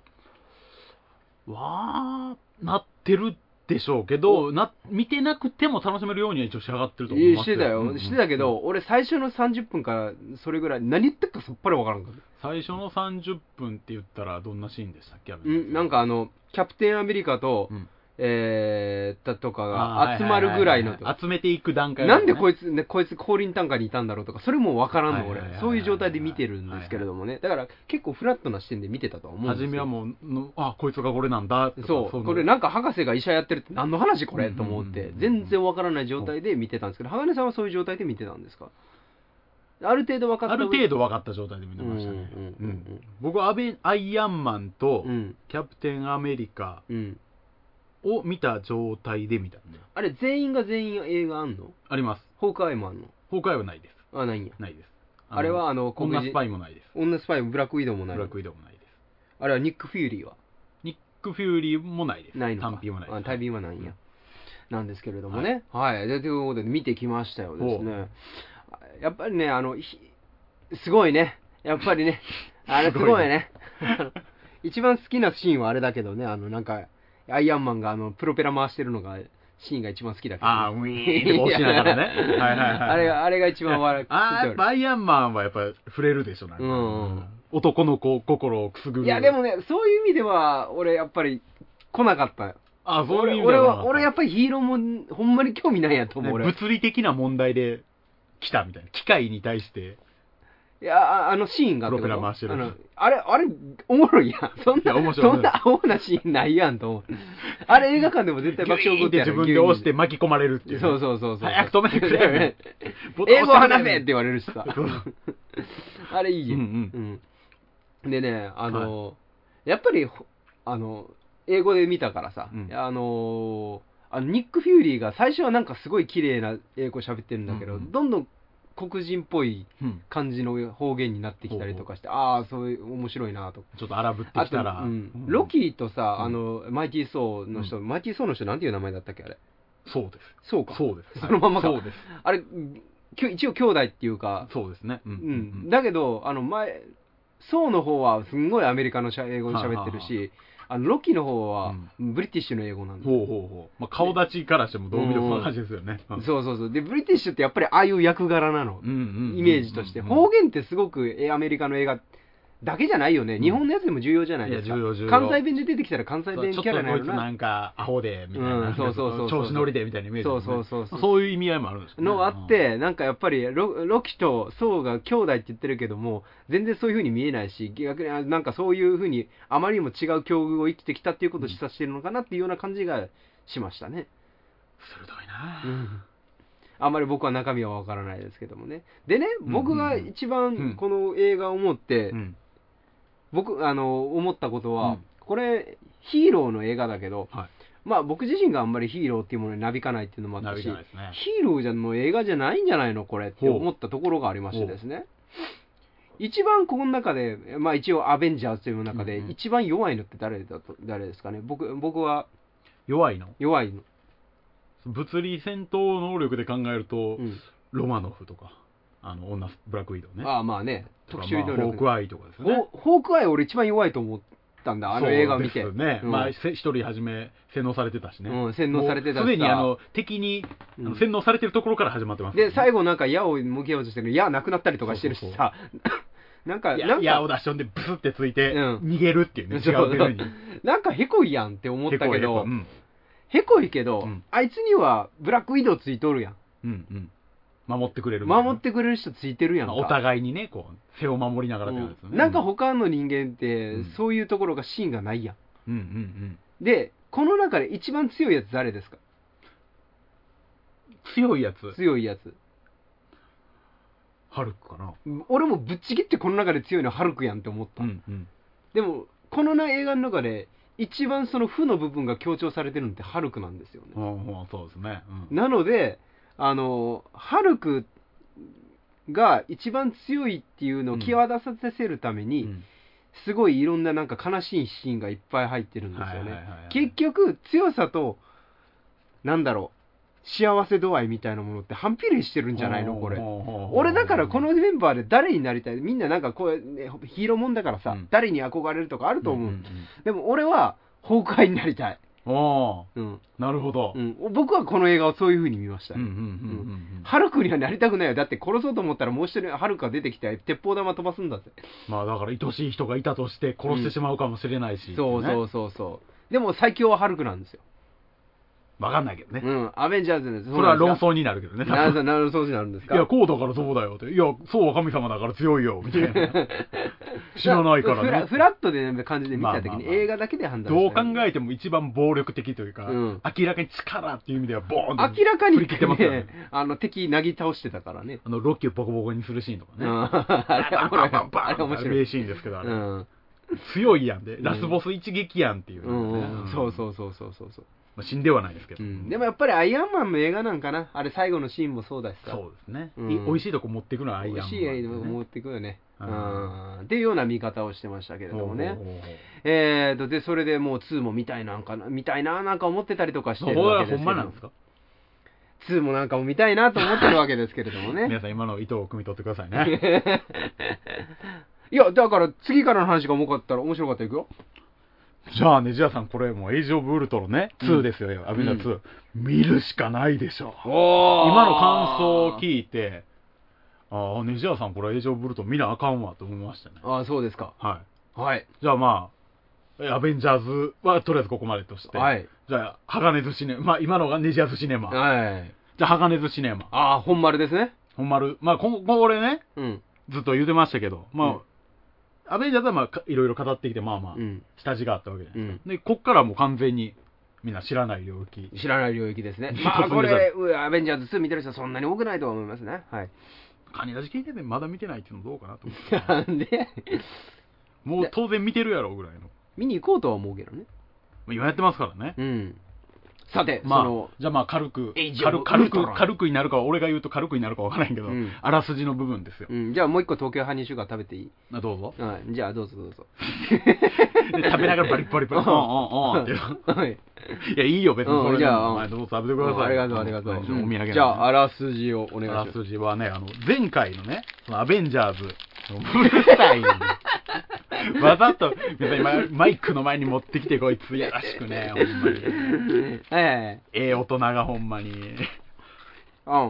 なってるでしょうけど、見てなくても楽しめるようには一応仕上がってると思います。 してたけど、俺最初の30分からそれぐらい何言ってるかさっぱりわからんかった。 最初の30分って言ったらどんなシーンでしたっけ？ なんかキャプテンアメリカと、とかが集まるぐらいの、 集めていく段階、 なんでこいつ降臨単価にいたんだろうとか、それもわからんの俺。そういう状態で見てるんですけれどもね。だから結構フラットな視点で見てたとは思うんですよ。 初めはもうこいつがこれなんだとか。 そう、これなんか博士が医者やってるって何の話これと思って全然わからない状態で見てたんですけど、鋼さんはそういう状態で見てたんですか？ある程度分かった状態で見てましたね。僕はアイアンマンとキャプテンアメリカを見た状態で見たんで。 あれ全員映画あんの？ あります。 ホークアイもあんの？ ホークアイはないです。 ないんや。 ないです。 あれは女スパイもないです。 女スパイもブラックウィドウもない。 ブラックウィドウもないです。 あれはニック・フューリーは？ ニック・フューリーもないです。 ないのか。 単品はないです。 単品はないんや。なんですけれどもね。はい。ということで見てきましたよですね。やっぱりね、すごいね。やっぱりね。あれすごいね。一番好きなシーンはあれだけどね、なんか、アイアンマンがプロペラ回してるのが、シーンが一番好きだけど、ね。 ウィーンって押しながらね。 あれが一番笑う。 やっぱアイアンマンはやっぱ触れるでしょ、なんか。男の子心をくすぐる。 いや、でもね、そういう意味では、俺やっぱり来なかったよ。 そういう意味では。 俺やっぱりヒーローもほんまに興味ないやと思う、俺。 物理的な問題で来たみたいな。機械に対して。 いや、シーンがプロペラ回してる。 あれ、おもろいやん。そんなアホなシーンないやんと思う。あれ映画館でも絶対爆笑起こってやる。 自分で押して巻き込まれるっていう。 そう。 早く止めてくれ。 英語話せって言われるしさ。あれいいよ。でね、やっぱり、英語で見たからさ、ニック・フューリーが最初はなんかすごい綺麗な英語喋ってるんだけど、どんどん黒人っぽい感じの方言になってきたりとかして、そういう面白いなと。 ちょっと荒ぶってきたら。 ロキーとさ、マイティー・ソーの人、マイティー・ソーの人なんていう名前だったっけあれ。 そうです。 そうか。 そうです。 そのままか。 そうです。 あれ、一応兄弟っていうか。 そうですね。 だけど、ソーの方はすんごいアメリカの英語で喋ってるし、ロキの方はブリティッシュの英語なんだ。 顔立ちからしてもどう見てもそんな感じですよね。 そう。で、ブリティッシュってやっぱりああいう役柄なの。イメージとして。方言ってすごくアメリカの映画だけじゃないよね。日本のやつでも重要じゃないですか。 重要。 関西弁で出てきたら関西弁キャラになるな。 ちょっとこいつなんかアホで、みたいな。 そう。 調子乗りで、みたいなイメージ。 そういう意味合いもあるんですのあって、なんかやっぱりロキとソーが兄弟って言ってるけども、全然そういう風に見えないし、逆になんかそういう風にあまりにも違う境遇を生きてきたっていうことを示唆しているのかなっていうような感じがしましたね。 鋭いなあんまり僕は中身はわからないですけどもね。でね、僕が一番この映画を思って、思ったことは、これヒーローの映画だけど、まあ僕自身があんまりヒーローっていうものになびかないっていうのもあったし、ヒーローの映画じゃないんじゃないのこれって思ったところがありましてですね。一番この中で、まあ一応アベンジャーズという中で一番弱いのって誰ですかね。僕は弱いの物理戦闘能力で考えると、ロマノフとか女ブラックウィドウね。 ああまあね、 特殊能力、ホークアイとかですね。 ホークアイ俺一番弱いと思ったんだ、あの映画を見て。 そうですね。まあ一人はじめ洗脳されてたしね。 洗脳されてたし。 すでに敵に洗脳されてるところから始まってます。 で最後なんか矢を向けようとしてるの矢なくなったりとかしてるしさ。なんか矢を出しとんでブスってついて逃げるっていうね、違う風に。 なんかへこいやんって思ったけど、へこいけど、あいつにはブラックウィドウついとるやん。 守ってくれる人ついてるやんか。 お互いにね、こう背を守りながらってやつね。 なんか他の人間ってそういうところがシーンがないやん。でこの中で一番強いやつ誰ですか？ 強いやつハルクかな。 俺もぶっちぎってこの中で強いのはハルクやんって思った。でもこの映画の中で一番その負の部分が強調されてるのってハルクなんですよね。 そうですね。 なのでハルクが一番強いっていうのを際立たせるために、すごいいろんななんか悲しいシーンがいっぱい入ってるんですよね。結局強さとなんだろう幸せ度合いみたいなものって反比例してるんじゃないのこれ。俺だからこのメンバーで誰になりたい、みんななんかこう、ね、ヒーローもんだからさ、誰に憧れるとかあると思う。でも俺はホークアイになりたい。 なるほど、 僕はこの映画をそういう風に見ました。ハルクにはなりたくないよ。だって殺そうと思ったらもう一人ハルクが出てきて鉄砲玉飛ばすんだぜ。 まあだから愛しい人がいたとして殺してしまうかもしれないし、 そうでも最強はハルクなんですよ。 わかんないけどね。 アベンジャーズです。 それは論争になるけどね。 論争になるんですか？ いや、こうだからそうだよって。いや、そうは神様だから強いよ、みたいな。知らないからね。 フラットで感じで見たときに映画だけで判断どう考えても一番暴力的というか、明らかに力っていう意味ではボーンと。明らかに切ってますよね。敵なぎ倒してたからね。 ロッキーをボコボコにするシーンとかね。 あれ面白い。 名シーンですけど、あれ。強いやんで。ラスボス一撃やんっていう。 そう。 死んではないですけど、 でもやっぱりアイアンマンの映画なんかな。あれ最後のシーンもそうだしさ。 そうですね。美味しいとこ持っていくのはアイアンマン、 美味しい映画持っていくよね。っていうような見方をしてましたけれどもね。でそれでもう2も見たいななんか思ってたりとかしてるわけですけど。 ほんまなんですか ？2もなんかも見たいなと思ってるわけですけれどもね。 皆さん今の意図を汲み取ってくださいね。 いやだから次からの話が面白かったらいくよ。 じゃあね、じゃあさん、これもうエイジオブウルトロンね、2ですよ、アベンジャー2、見るしかないでしょ。今の感想を聞いて、ねじあさん、これエイジオブウルトロン見なあかんわと思いましたね。 そうですか。 はい。じゃあまあ、アベンジャーズはとりあえずここまでとして、じゃあ、鋼ズシネマ、今のがネジアズシネマ。じゃあ、鋼ズシネマ。 本丸ですね。 本丸。まあ、これね、ずっと言ってましたけど、まあ、アベンジャーズはまあいろいろ語ってきて、まあまあ、下地があったわけじゃないですか。で、こっからもう完全にみんな知らない領域ですね。まあこれアベンジャーズ2見てる人はそんなに多くないと思いますね。 カニラジ聞いててまだ見てないっていうのどうかなと思って。 なんでもう当然見てるやろぐらいの。 見に行こうとは思うけどね。 今やってますからね。 さて、 じゃあまあ軽くになるかは、俺が言うと軽くになるかわからないけど、あらすじの部分ですよ。 じゃあもう一個東京ハニーシュガー食べていい？ どうぞ。 じゃあどうぞ。 食べながらバリバリって。いや、いいよ、別にそれでも。どうぞ食べてください。 ありがとう。 お土産じゃあ、あらすじをお願いします。 あらすじはね、前回のね、アベンジャーズ、うるさいわざと、今、マイクの前に持ってきてこいつ、やらしくね、ほんまに。大人がほんまに。ま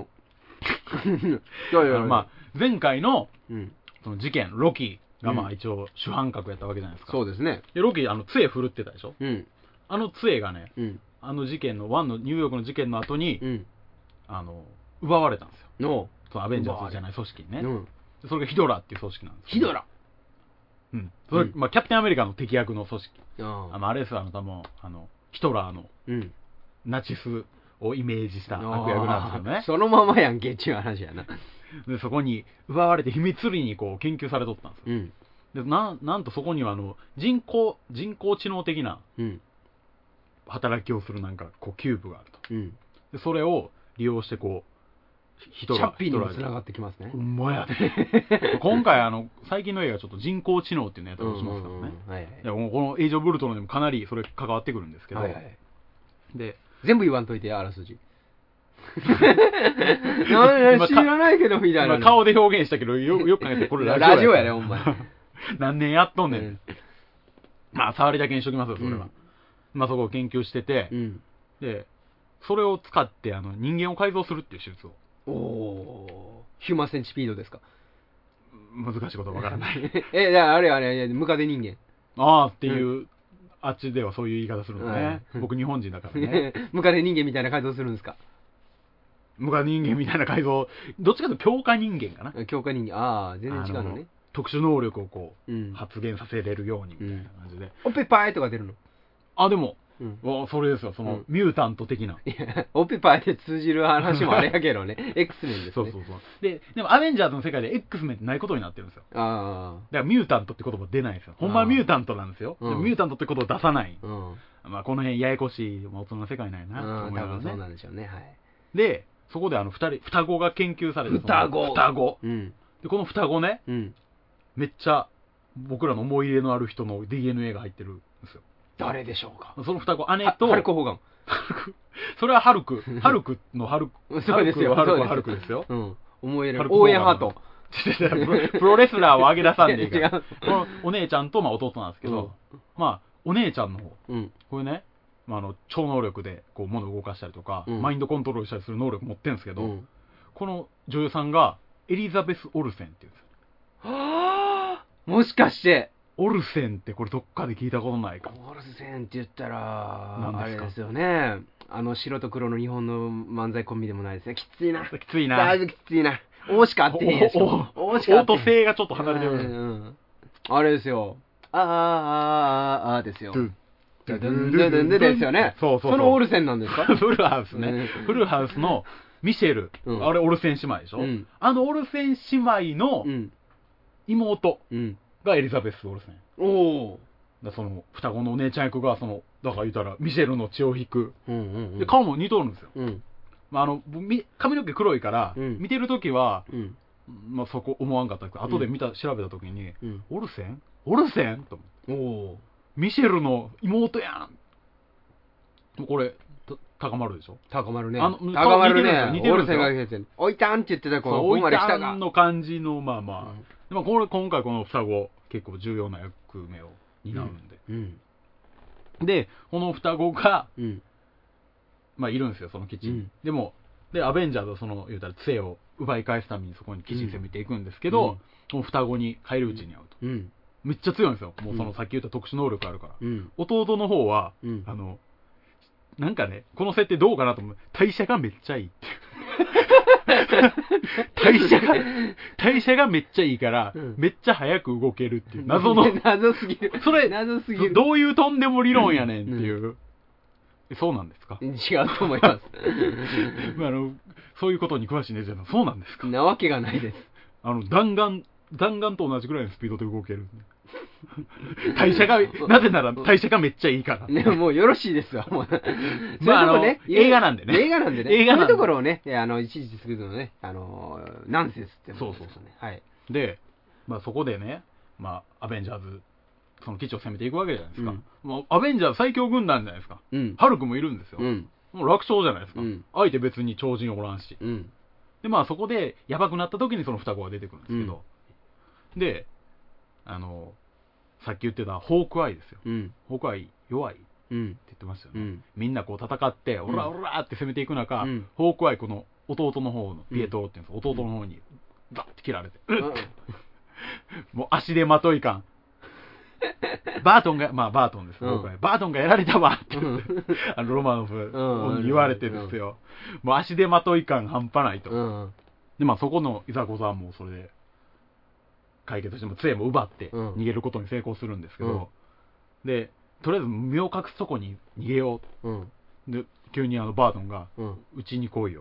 あ、前回の、その事件、ロキがまあ一応主犯格やったわけじゃないですか。 そうですね。 で、ロキ、杖振るってたでしょ。杖がね、事件の、ニューヨークの事件の後に、奪われたんですよ。そのアベンジャーズじゃない組織にね。それがヒドラっていう組織なんです。 ヒドラ。 それ、まあ、キャプテンアメリカの敵役の組織。あれです、多分、ヒトラーのナチスをイメージした悪役なんですよね。 そのままやんけっていう話やな。 でそこに奪われて秘密裏にこう研究されとったんですよ。でなんとそこには人工知能的な働きをするなんかこうキューブがあると。でそれを利用してこうチャッピーにもつながってきますね。 ほんまやで。今回最近の映画ちょっと人工知能っていうのやったりしますからね。このエイジ・オブ・ウルトロンでもかなりそれ関わってくるんですけど、 で全部言わんといてあらすじ。知らないけどみたいな。 顔で表現したけどよく考えてこれラジオやねほんまに。 何年やっとんねん。まあ触りだけにしときますよそれは。まあそこを研究してて、でそれを使って人間を改造するっていう手術を。 ヒューマンセンチピードですか。 難しいことわからない。 じゃああれムカデ人間。 っていう、あっちではそういう言い方するのね。僕日本人だからね。 ムカデ人間みたいな改造するんですか。 ムカデ人間みたいな改造、どっちかというと強化人間かな。 強化人間、全然違うのね。 特殊能力をこう、発現させれるようにみたいな感じで。 おっぺぱいとか出るの。 でも。それですよ、ミュータント的な。 オペパイで通じる話もあれやけどね、X メンですね。 そう。でもアベンジャーズの世界で X メンってないことになってるんですよ。だからミュータントって言葉出ないんですよ。ほんまはミュータントなんですよ。ミュータントってことを出さない。まあこの辺ややこしい、大人の世界なんやな。 多分そうなんでしょうね。はい。 で、そこで双子が研究されて双子。 で、この双子ね、めっちゃ僕らの思い入れのある人の DNA が入ってるんですよ。 誰でしょうか。 その双子、姉と。 ハルク・ホーガン。 それはハルクのハルク。 そうですよ。 ハルクですよ。 思い入れる。オーエンハート。 プロレスラーを上げ出さんでいいから。このお姉ちゃんと弟なんですけど、まあ、お姉ちゃんの方。これね、超能力でこう物を動かしたりとか、マインドコントロールしたりする能力持ってるんですけど、この女優さんがエリザベス・オルセンっていうんですよ。 もしかして。 オルセンってこれどっかで聞いたことないか。 オルセンって言ったらあれですよね。白と黒の日本の漫才コンビでもないですね。きついな。だいぶきついな。大しかあっていいでしょ。 大しかあっていい。音声がちょっと離れてる。 あれですよ。ですよ。ですよね。そのオルセンなんですか。 フルハウスね。フルハウスのミシェル。あれオルセン姉妹でしょ。オルセン姉妹の妹。がエリザベス・オルセン。その双子のお姉ちゃん役がだから言ったらミシェルの血を引く。で顔も似とるんですよ。髪の毛黒いから、見てるときは、まあそこ思わんかったけど、後で調べたときに、オルセンと思って。ミシェルの妹やん。これ高まるでしょ。 高まるね。高まるね。似てるんですよ。おいたんって言ってた子がここまで来たが。 おいたんの感じのまあまあ。でも今回この双子結構重要な役目を担うんで、でこの双子が、まあいるんですよその基地に。でアベンジャーズは言うたら杖を奪い返すためにそこに基地に攻めていくんですけど、この双子に返り討ちに遭うと、めっちゃ強いんですよ。もうさっき言った特殊能力あるから、弟の方は、なんかねこの設定どうかなと思う。代謝がめっちゃいいっていう代謝がめっちゃいいから、めっちゃ早く動けるっていう謎すぎる。 それどういうとんでも理論やねんっていう、そうなんですか。 違うと思いますそういうことに詳しいねじゃあそうなんですか。 なわけがないです。 弾丸と同じぐらいのスピードで動ける代謝がなぜなら代謝がめっちゃいいからね。もうよろしいですわ。もうまあ映画なんでね。 そういうところをね、いちいちするのね、ナンセンスってそうはい。で、まあそこでね、まあアベンジャーズその基地を攻めていくわけじゃないですか。もうアベンジャーズ最強軍団じゃないですか。ハルクもいるんですよ。もう楽勝じゃないですか。相手別に超人おらんし。でまあそこでやばくなった時にその双子が出てくるんですけど、でさっき言ってたホークアイですよ。ホークアイ弱いって言ってましたよね。みんなこう戦ってオラオラって攻めていく中、ホークアイこの弟の方のピエトロっていうんです、弟の方にザッて切られて、もう足でまといかん。バートンです、バートンがやられたわってロマノフに言われてですよ。もう足でまとい感半端ないと。でまあそこのいざこざもそれで解決しても杖も奪って逃げることに成功するんですけど、でとりあえず身を隠すとこに逃げよう、で急にバートンが、うちに来いよ。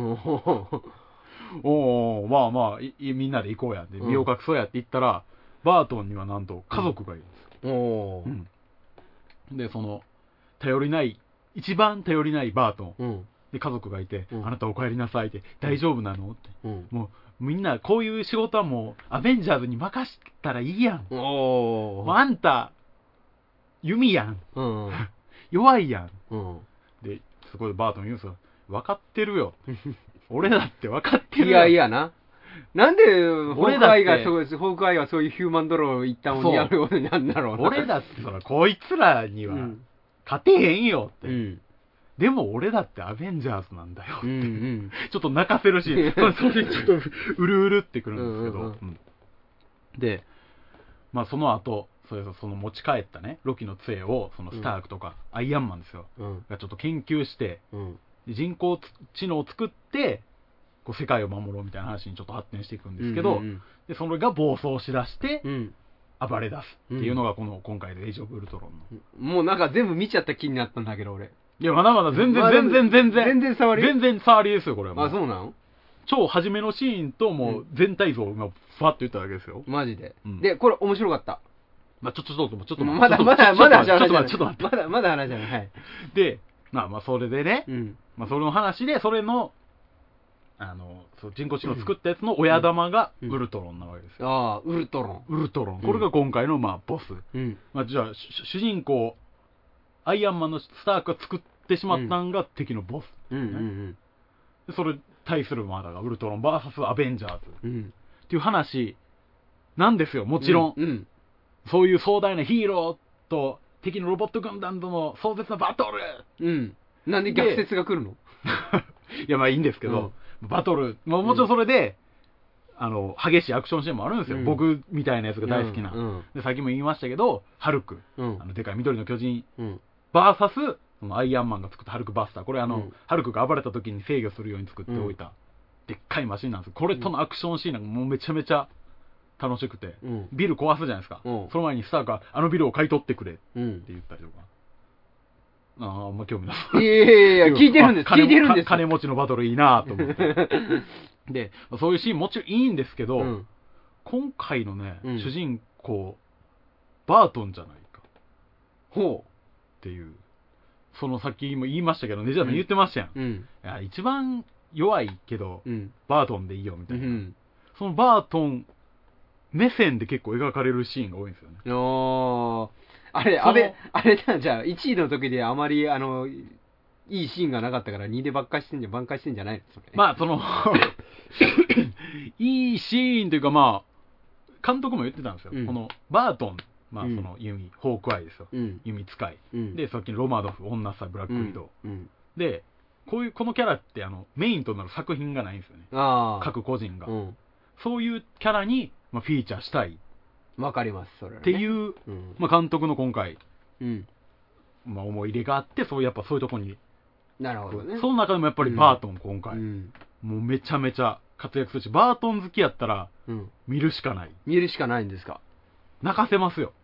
おまあまあみんなで行こうやって身を隠そうやって言ったら、バートンにはなんと家族がいるんですよ。でその一番頼りないバートン、で家族がいて、あなたお帰りなさいって、大丈夫なのって、もうみんなこういう仕事はもうアベンジャーズに任したらいいやん。もうあんた弓やん、弱いやん、でそこでバートン言うんですよ。分かってるよ俺だって分かってるよ。 いやなんでホークアイはそういうヒューマンドローを一旦やるようになるんだろうな。 俺だってこいつらには勝てへんよって、でも俺だってアベンジャーズなんだよって、ちょっと泣かせるし、それちょっとうるうるってくるんですけど、で、まあその後その持ち帰ったねロキの杖をそのスタークとか、アイアンマンですよ、がちょっと研究して、人工知能を作ってこう世界を守ろうみたいな話にちょっと発展していくんですけど、でそれが暴走しだして、暴れ出すっていうのが今回のエイジ・オブ・ウルトロンの、もうなんか全部見ちゃった気になったんだけど俺。 いやまだまだ全然触りですよこれは。 あ、そうなの？ 超初めのシーンともう全体像を今フワッと言っただけですよ。 マジで。でこれ面白かった。 まあちょっとまだ話じゃない。まだ話じゃない。はい。 でまあそれでね、まあそれの話でそれの人工知能を作ったやつの親玉がウルトロンなわけですよ。 ああ、ウルトロン。 これが今回のまあボス。まあじゃあ主人公アイアンマンのスタークが作ってしまったのが敵のボス。でそれに対するまだがウルトロン VS アベンジャーズっていう話なんですよ。もちろん、そういう壮大なヒーローと敵のロボット軍団との壮絶なバトル。 なんで逆説が来るの？ いやまあいいんですけど、バトル、もちろんそれで、激しいアクションシーンもあるんですよ、僕みたいなやつが大好きな、でさっきも言いましたけどハルク、でかい緑の巨人、バーサスそのアイアンマンが作ったハルクバスター、これハルクが暴れた時に制御するように作っておいた、でっかいマシンなんですよ。これとのアクションシーンなんかもうめちゃめちゃ楽しくて、ビル壊すじゃないですか、その前にスターがビルを買い取ってくれって言ったりとか、あんま興味ない。 いや聞いてるんです。 金持ちのバトルいいなと思ってでそういうシーンもちろんいいんですけど、今回のね、主人公バートンじゃないかっていう、そのさっきも言いましたけどねじゃあ言ってましたやん、いや一番弱いけど、バートンでいいよみたいな、そのバートン目線で結構描かれるシーンが多いんですよね。 あれじゃあ1位の時であまりいいシーンがなかったから2で挽回してんじゃないの？ まあいいシーンというか、まあ監督も言ってたんですよ、このバートン、まあその弓、ホークアイですよ、弓使い、でさっきのロマドフ、女さブラックウィドウ、でこのキャラってメインとなる作品がないんですよね、各個人が、そういうキャラに、フィーチャーしたい。 わかります、それ、ね、 っていう、監督の今回、思い入れがあって、やっぱそういうとこに、 なるほどね。 その中でもやっぱりバートン今回、もうめちゃめちゃ活躍するし、バートン好きやったら見るしかない。 見るしかないんですか？ 泣かせますよ。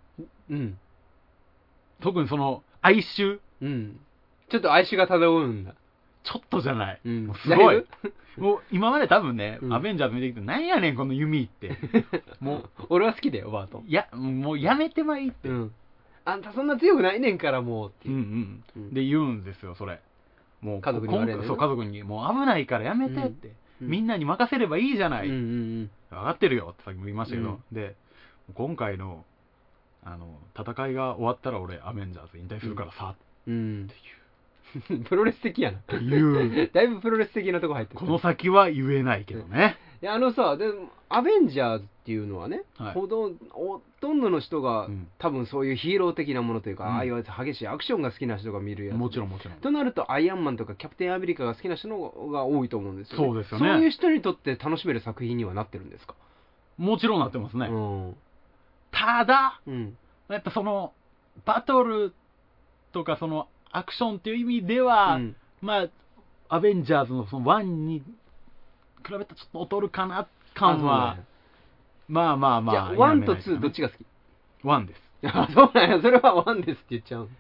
特にその哀愁、 ちょっと哀愁が漂うんだ。 ちょっとじゃない、もうすごい。もう今まで多分ね、アベンジャーズ見てきてなんやねんこの弓ってもう俺は好きだよバートン。 いやもうやめてまいって、 あんたそんな強くないねんからもうって、 で言うんですよそれ。もう家族に言われるの？ そう家族にもう危ないからやめてって、みんなに任せればいいじゃない、分かってるよってさっきも言いましたけど、で今回の戦いが終わったら俺アベンジャーズ引退するからさっていうプロレス的やな。だいぶプロレス的なとこ入ってる。 この先は言えないけどね。 でさ、でアベンジャーズっていうのはね、ほとんどの人が、多分そういうヒーロー的なものというか、ああいう激しいアクションが好きな人が見るやつ。 もちろん。 となると、アイアンマンとかキャプテンアメリカが好きな人の方が多いと思うんですよね。 そうですよね。 そういう人にとって楽しめる作品にはなってるんですか？ もちろんなってますね。ただ、やっぱそのバトルとかそのアクションっていう意味では、まあアベンジャーズのその1に比べたらちょっと劣るかな感は、まあじゃあ1と2どっちが好き？ 1です。 そうなんや、それは1ですって言っちゃう。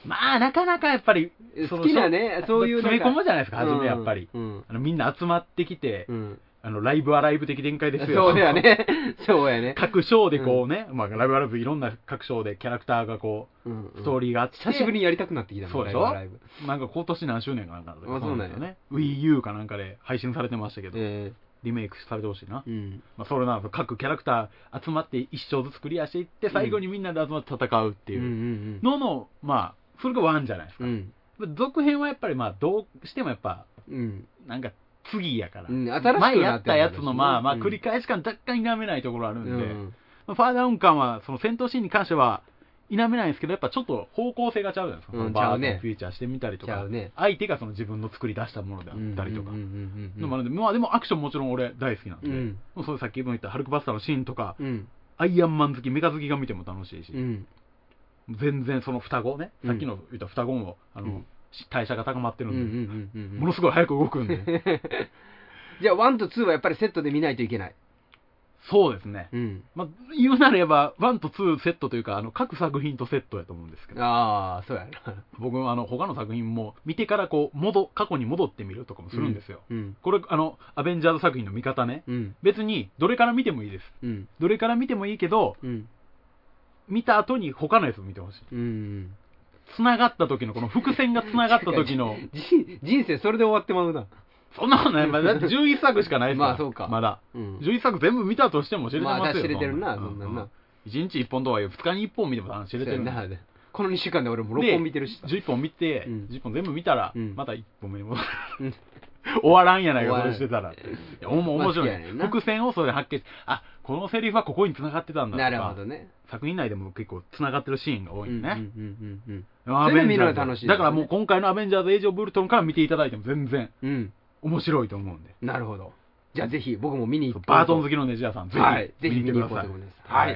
まあなかなかやっぱり好きなね、そういう詰め込むじゃないですか、初めやっぱり、みんな集まってきて、ライブアライブ的展開ですよ。 そうやね。そうやね。 各章でこうね、まあライブアライブいろんな各章でキャラクターがこう、ストーリーがあって。 久しぶりにやりたくなってきたもん。 そうでしょ。なんか今年何周年かなんかそうなんよね。 Wii U かなんかで配信されてましたけど、リメイクされてほしいな。まあそれなの、各キャラクター集まって一章ずつクリアしていって、最後にみんなで集まって戦うっていうのの、まあ、それが1じゃないですか。続編はやっぱりまあ、どうしてもやっぱ、なんか、次やから、前やったやつのまあ繰り返し感若干否めないところあるんで、ファーダウン感はその戦闘シーンに関しては否めないんですけど、やっぱちょっと方向性がちゃうじゃないですか。バードをフィーチャーしてみたりとか、相手がその自分の作り出したものであったりとか、まあでもアクションもちろん俺大好きなんで、そういうさっきも言ったハルクバスターのシーンとか、アイアンマン好きメカ好きが見ても楽しいし、全然その双子ね、さっきの言った双子も代謝が高まってるんで、ものすごい早く動くんで。 じゃあ1と2はやっぱりセットで見ないといけない。 そうですね。まあ、言うなれば1と2セットというか各作品とセットやと思うんですけど。 ああ、そうやな。 僕他の作品も見てからこう過去に戻ってみるとかもするんですよ。これアベンジャーズ作品の見方ね。別にどれから見てもいいです。どれから見てもいいけど、見た後に他のやつを見てほしい。繋がった時のこの伏線が繋がった時の人生それで終わってまうな。 そんなことない。だって11作しかないですから。 まあそうか。 まだ。11作全部見たとしても知れてますよ。 まあ知れてるな、そんなんな。 1日1本とはいえ2日に1本見ても知れてるな。 この2週間で俺も6本見てるし。 11本見て、10本全部見たら、また1本目に戻る。終わらんやないか、それしてたら。面白い。伏線をそれで発見して、あ、このセリフはここに繋がってたんだとか。 なるほどね。 作品内でも結構繋がってるシーンが多いんでね。 それ見るの楽しい。 だからもう今回のアベンジャーズ・エイジ・オブ・ウルトロンから見ていただいても全然面白いと思うんで。 なるほど。じゃあぜひ僕も見に行って。 バートン好きのネジ屋さん、ぜひ見に行ってください。 はい。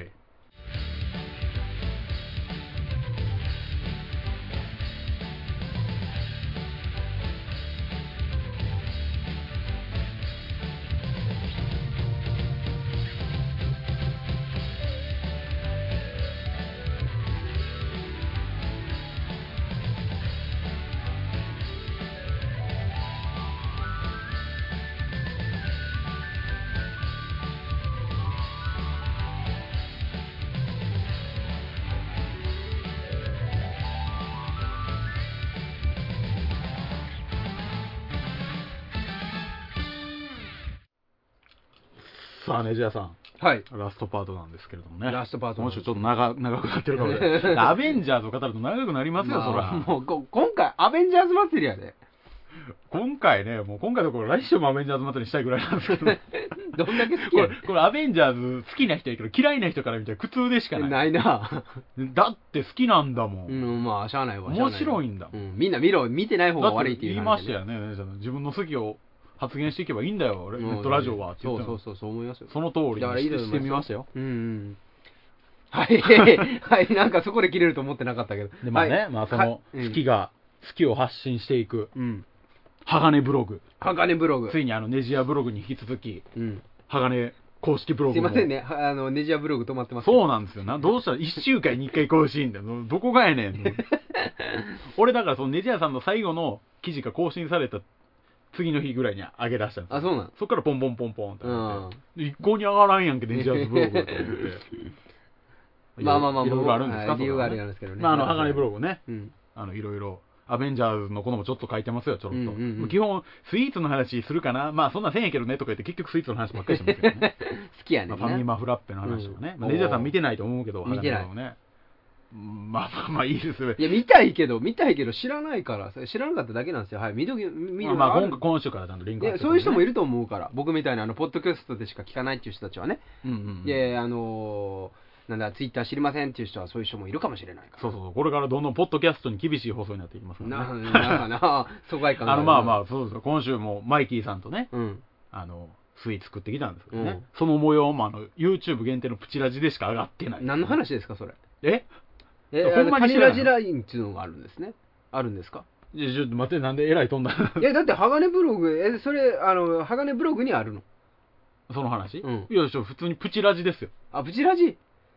さあ、ネジ屋さん。 はい。 ラストパートなんですけれどもね。 ラストパート。 もうちょっと長くなってるかもしれない。アベンジャーズを語ると長くなりますよ、そら。 もう、今回、アベンジャーズ祭りやで。 今回ね、もう今回のところ来週もアベンジャーズ祭りしたいぐらいなんですけど。 どんだけ好きやこれアベンジャーズ好きな人いるけど、嫌いな人から見たら苦痛でしかない。 ないな。 だって好きなんだもん。 まあ、しゃあないわ。 面白いんだもん。みんな見てない方が悪いっていう。 言いましたよね。自分の好きを発言していけばいいんだよ、ネットラジオは。 そう思いますよ。 その通りにしてみましたよ。 はい、はい、なんかそこで切れると思ってなかったけど。 で、まあね、まあその好きを発信していく、鋼ブログ。 鋼ブログ。 ついにネジ屋ブログに引き続き、鋼公式ブログ。 すいませんね、ネジ屋ブログ止まってます。 そうなんですよ。どうしたら1週間に1回更新だよ。どこがやねん。俺だからそのネジ屋さんの最後の記事が更新された次の日ぐらいに上げ出したんですよ。 あ、そうなん。 そっからポンポンポンポンってなって、一向に上がらんやんけ、ネジ屋ブログって言って。 まあ、 いろいろあるんですか？ 理由があるんですけどね。 まあ、鋼ブログね。いろいろ。アベンジャーズのこともちょっと書いてますよ、ちょろっと。基本、スイーツの話するかな、まあそんなせんやけどねとか言って、結局スイーツの話ばっかりしてますけどね。 好きやね。 ファミマフラッペの話とかね。ネジャーさん見てないと思うけど、 見てない。 まあいいですね。 いや、見たいけど知らないから、知らなかっただけなんですよ。はい、見る。 まあ今週からちゃんとリンク貼って。そういう人もいると思うから、僕みたいなポッドキャストでしか聞かないっていう人たちはね。で、なんだ、ツイッター知りませんっていう人はそういう人もいるかもしれないから。 そう、これからどんどんポッドキャストに厳しい放送になっていきますからね。 なんかな、疎外感が。 まあ、そうですよ。今週もマイキーさんとね、スイーツ作ってきたんですけどね。その模様もYouTube 限定のプチラジでしか上がってない。 何の話ですか、それ。 ほんまにカニラジラインっていうのがあるんですね。あるんですか？ いや、ちょっと待って、なんでえらい飛んだ。 だって鋼ブログ、それ、鋼ブログにあるの？ その話？いや、普通にプチラジですよ。 あ、プチラジ？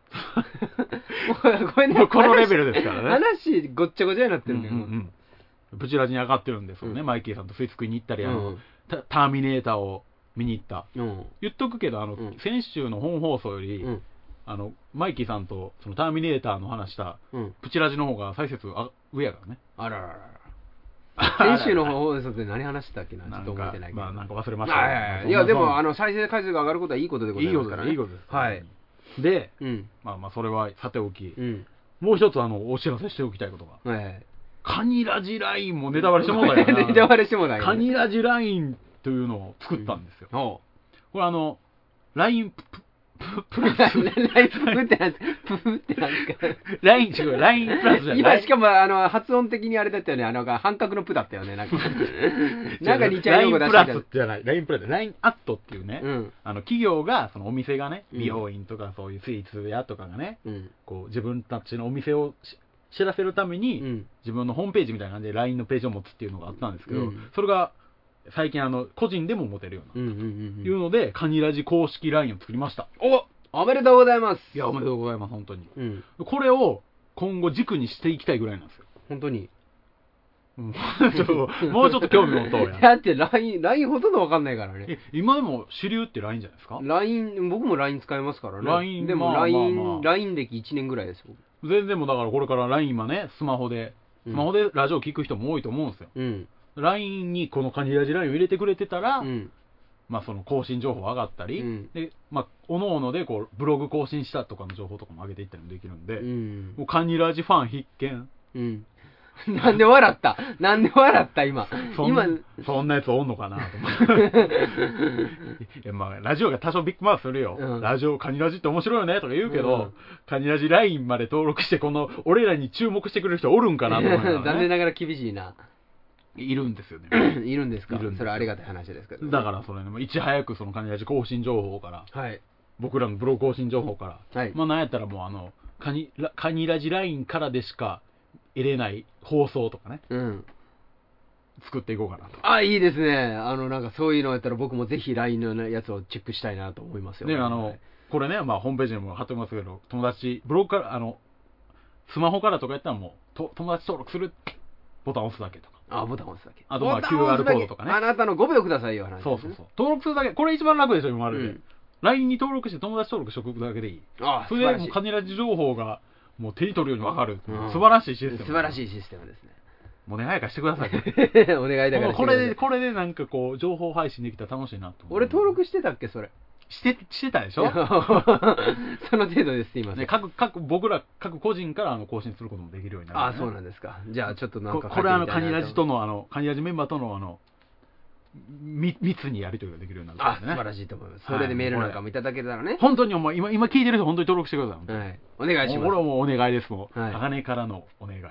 これね、 もうこのレベルですからね。 話ごっちゃごちゃになってるんだよ。 ブチラジに上がってるんですよね、マイキーさんとスイーツ食いに行ったり、ターミネーターを見に行った。言っとくけど、先週の本放送より、マイキーさんとそのターミネーターの話した、プチラジの方が再生数上やからね。 あららら。先週の放送で何話したっけな、ちょっと覚えてないけど。 なんか忘れましたいや、でも、再生回数が上がることはいいことでございますからね。 いいことです。 はい。 で、それはさておき、もう一つお知らせしておきたいことが。カニラジラインもネタバレしてもらえネタバレしてもらえカニラジラインというのを作ったんですよ。これラインプラス。ラインプってなんですかライン違う、ラインプラスじゃない。 今しかも発音的にあれだったよね、半角のプだったよね、なんか似ちゃう用語出してた。 ラインプラスじゃない、ラインプラス、ラインアットっていうね、企業が、そのお店がね、美容院とかそういうスイーツ屋とかがね、こう自分たちのお店を知らせるために、自分のホームページみたいな感じで LINE のページを持つっていうのがあったんですけど、それが最近個人でも持てるようになったというので、カニラジ公式 LINE を作りました。 おめでとうございます。 いや、おめでとうございます、本当に。これを今後軸にしていきたいぐらいなんですよ。 本当に。 もうちょっと興味持とうや。 だって LINE ほとんどわかんないからね。 今でも主流って LINE じゃないですか？ LINE、僕も LINE 使いますからね。 LINE でも LINE 歴1年ぐらいですよ。 全然もうだからこれから LINE 今ね、スマホでラジオ聞く人も多いと思うんですよ。LINE にこのカニラジ LINE を入れてくれてたら、その更新情報上がったり、で、おのおのでこうブログ更新したとかの情報とかも上げていったりもできるんで、もうカニラジファン必見。 なんで笑った今。 そんなやつおんのかなと思ってラジオが多少ビッグマウスするよ、ラジオカニラジって面白いよねとか言うけど、カニラジ LINE まで登録してこの俺らに注目してくれる人おるんかなと思いながら、ね、 残念ながら厳しいな。 いるんですよね。 いるんですか。それはありがたい話ですけど、 だからそれね、いち早くそのカニラジ更新情報から、僕らのブログ更新情報から、なんやったらもうカニラジ LINE からでしか得れない放送とかね、作っていこうかなと。 いいですね。なんかそういうのやったら僕もぜひ LINE のやつをチェックしたいなと思いますよね。 これね、ホームページにも貼ってますけど、友達ブログからスマホからとかやったらもう友達登録するボタンを押すだけとか。 ボタンを押すだけ。 あとQR コードとかね。 あなたの5秒くださいよ。 そう。登録するだけ。これ一番楽でしょ、今までで。LINE に登録して友達登録しておくだけでいい。それでもうカニラジ情報がもう手に取るように分かる、素晴らしいシステム。 素晴らしいシステムですね。 もう願いかしてください。 お願いだから。 これでなんかこう情報配信できたら楽しいなと思う。 俺登録してたっけそれ。 してたでしょ。 その程度です。すいません。 僕ら各個人から更新することもできるようになる、 そうなんですか。じゃあちょっとなんかこれカニラジとのカニラジメンバーとの密にやり取りができるようになる、 素晴らしいと思います。それでメールなんかもいただけたらね。 本当に今聞いてる人本当に登録してください。 お願いします。 これはもうお願いですもん。鋼からのお願い。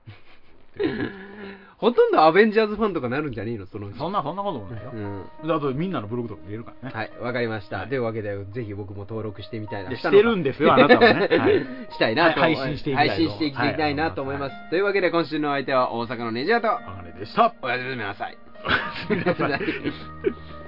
ほとんどアベンジャーズファンとかなるんじゃねえのそんなこともないよ。あとみんなのブログとか見れるからね。 はい、わかりました。というわけでぜひ僕も登録してみたいな。 してるんですよ、あなたもね。 したいなと。 配信していきたいなと思います。というわけで今週の相手は大阪のネジアと鋼でした。 おやすみなさい。 おやすみなさい。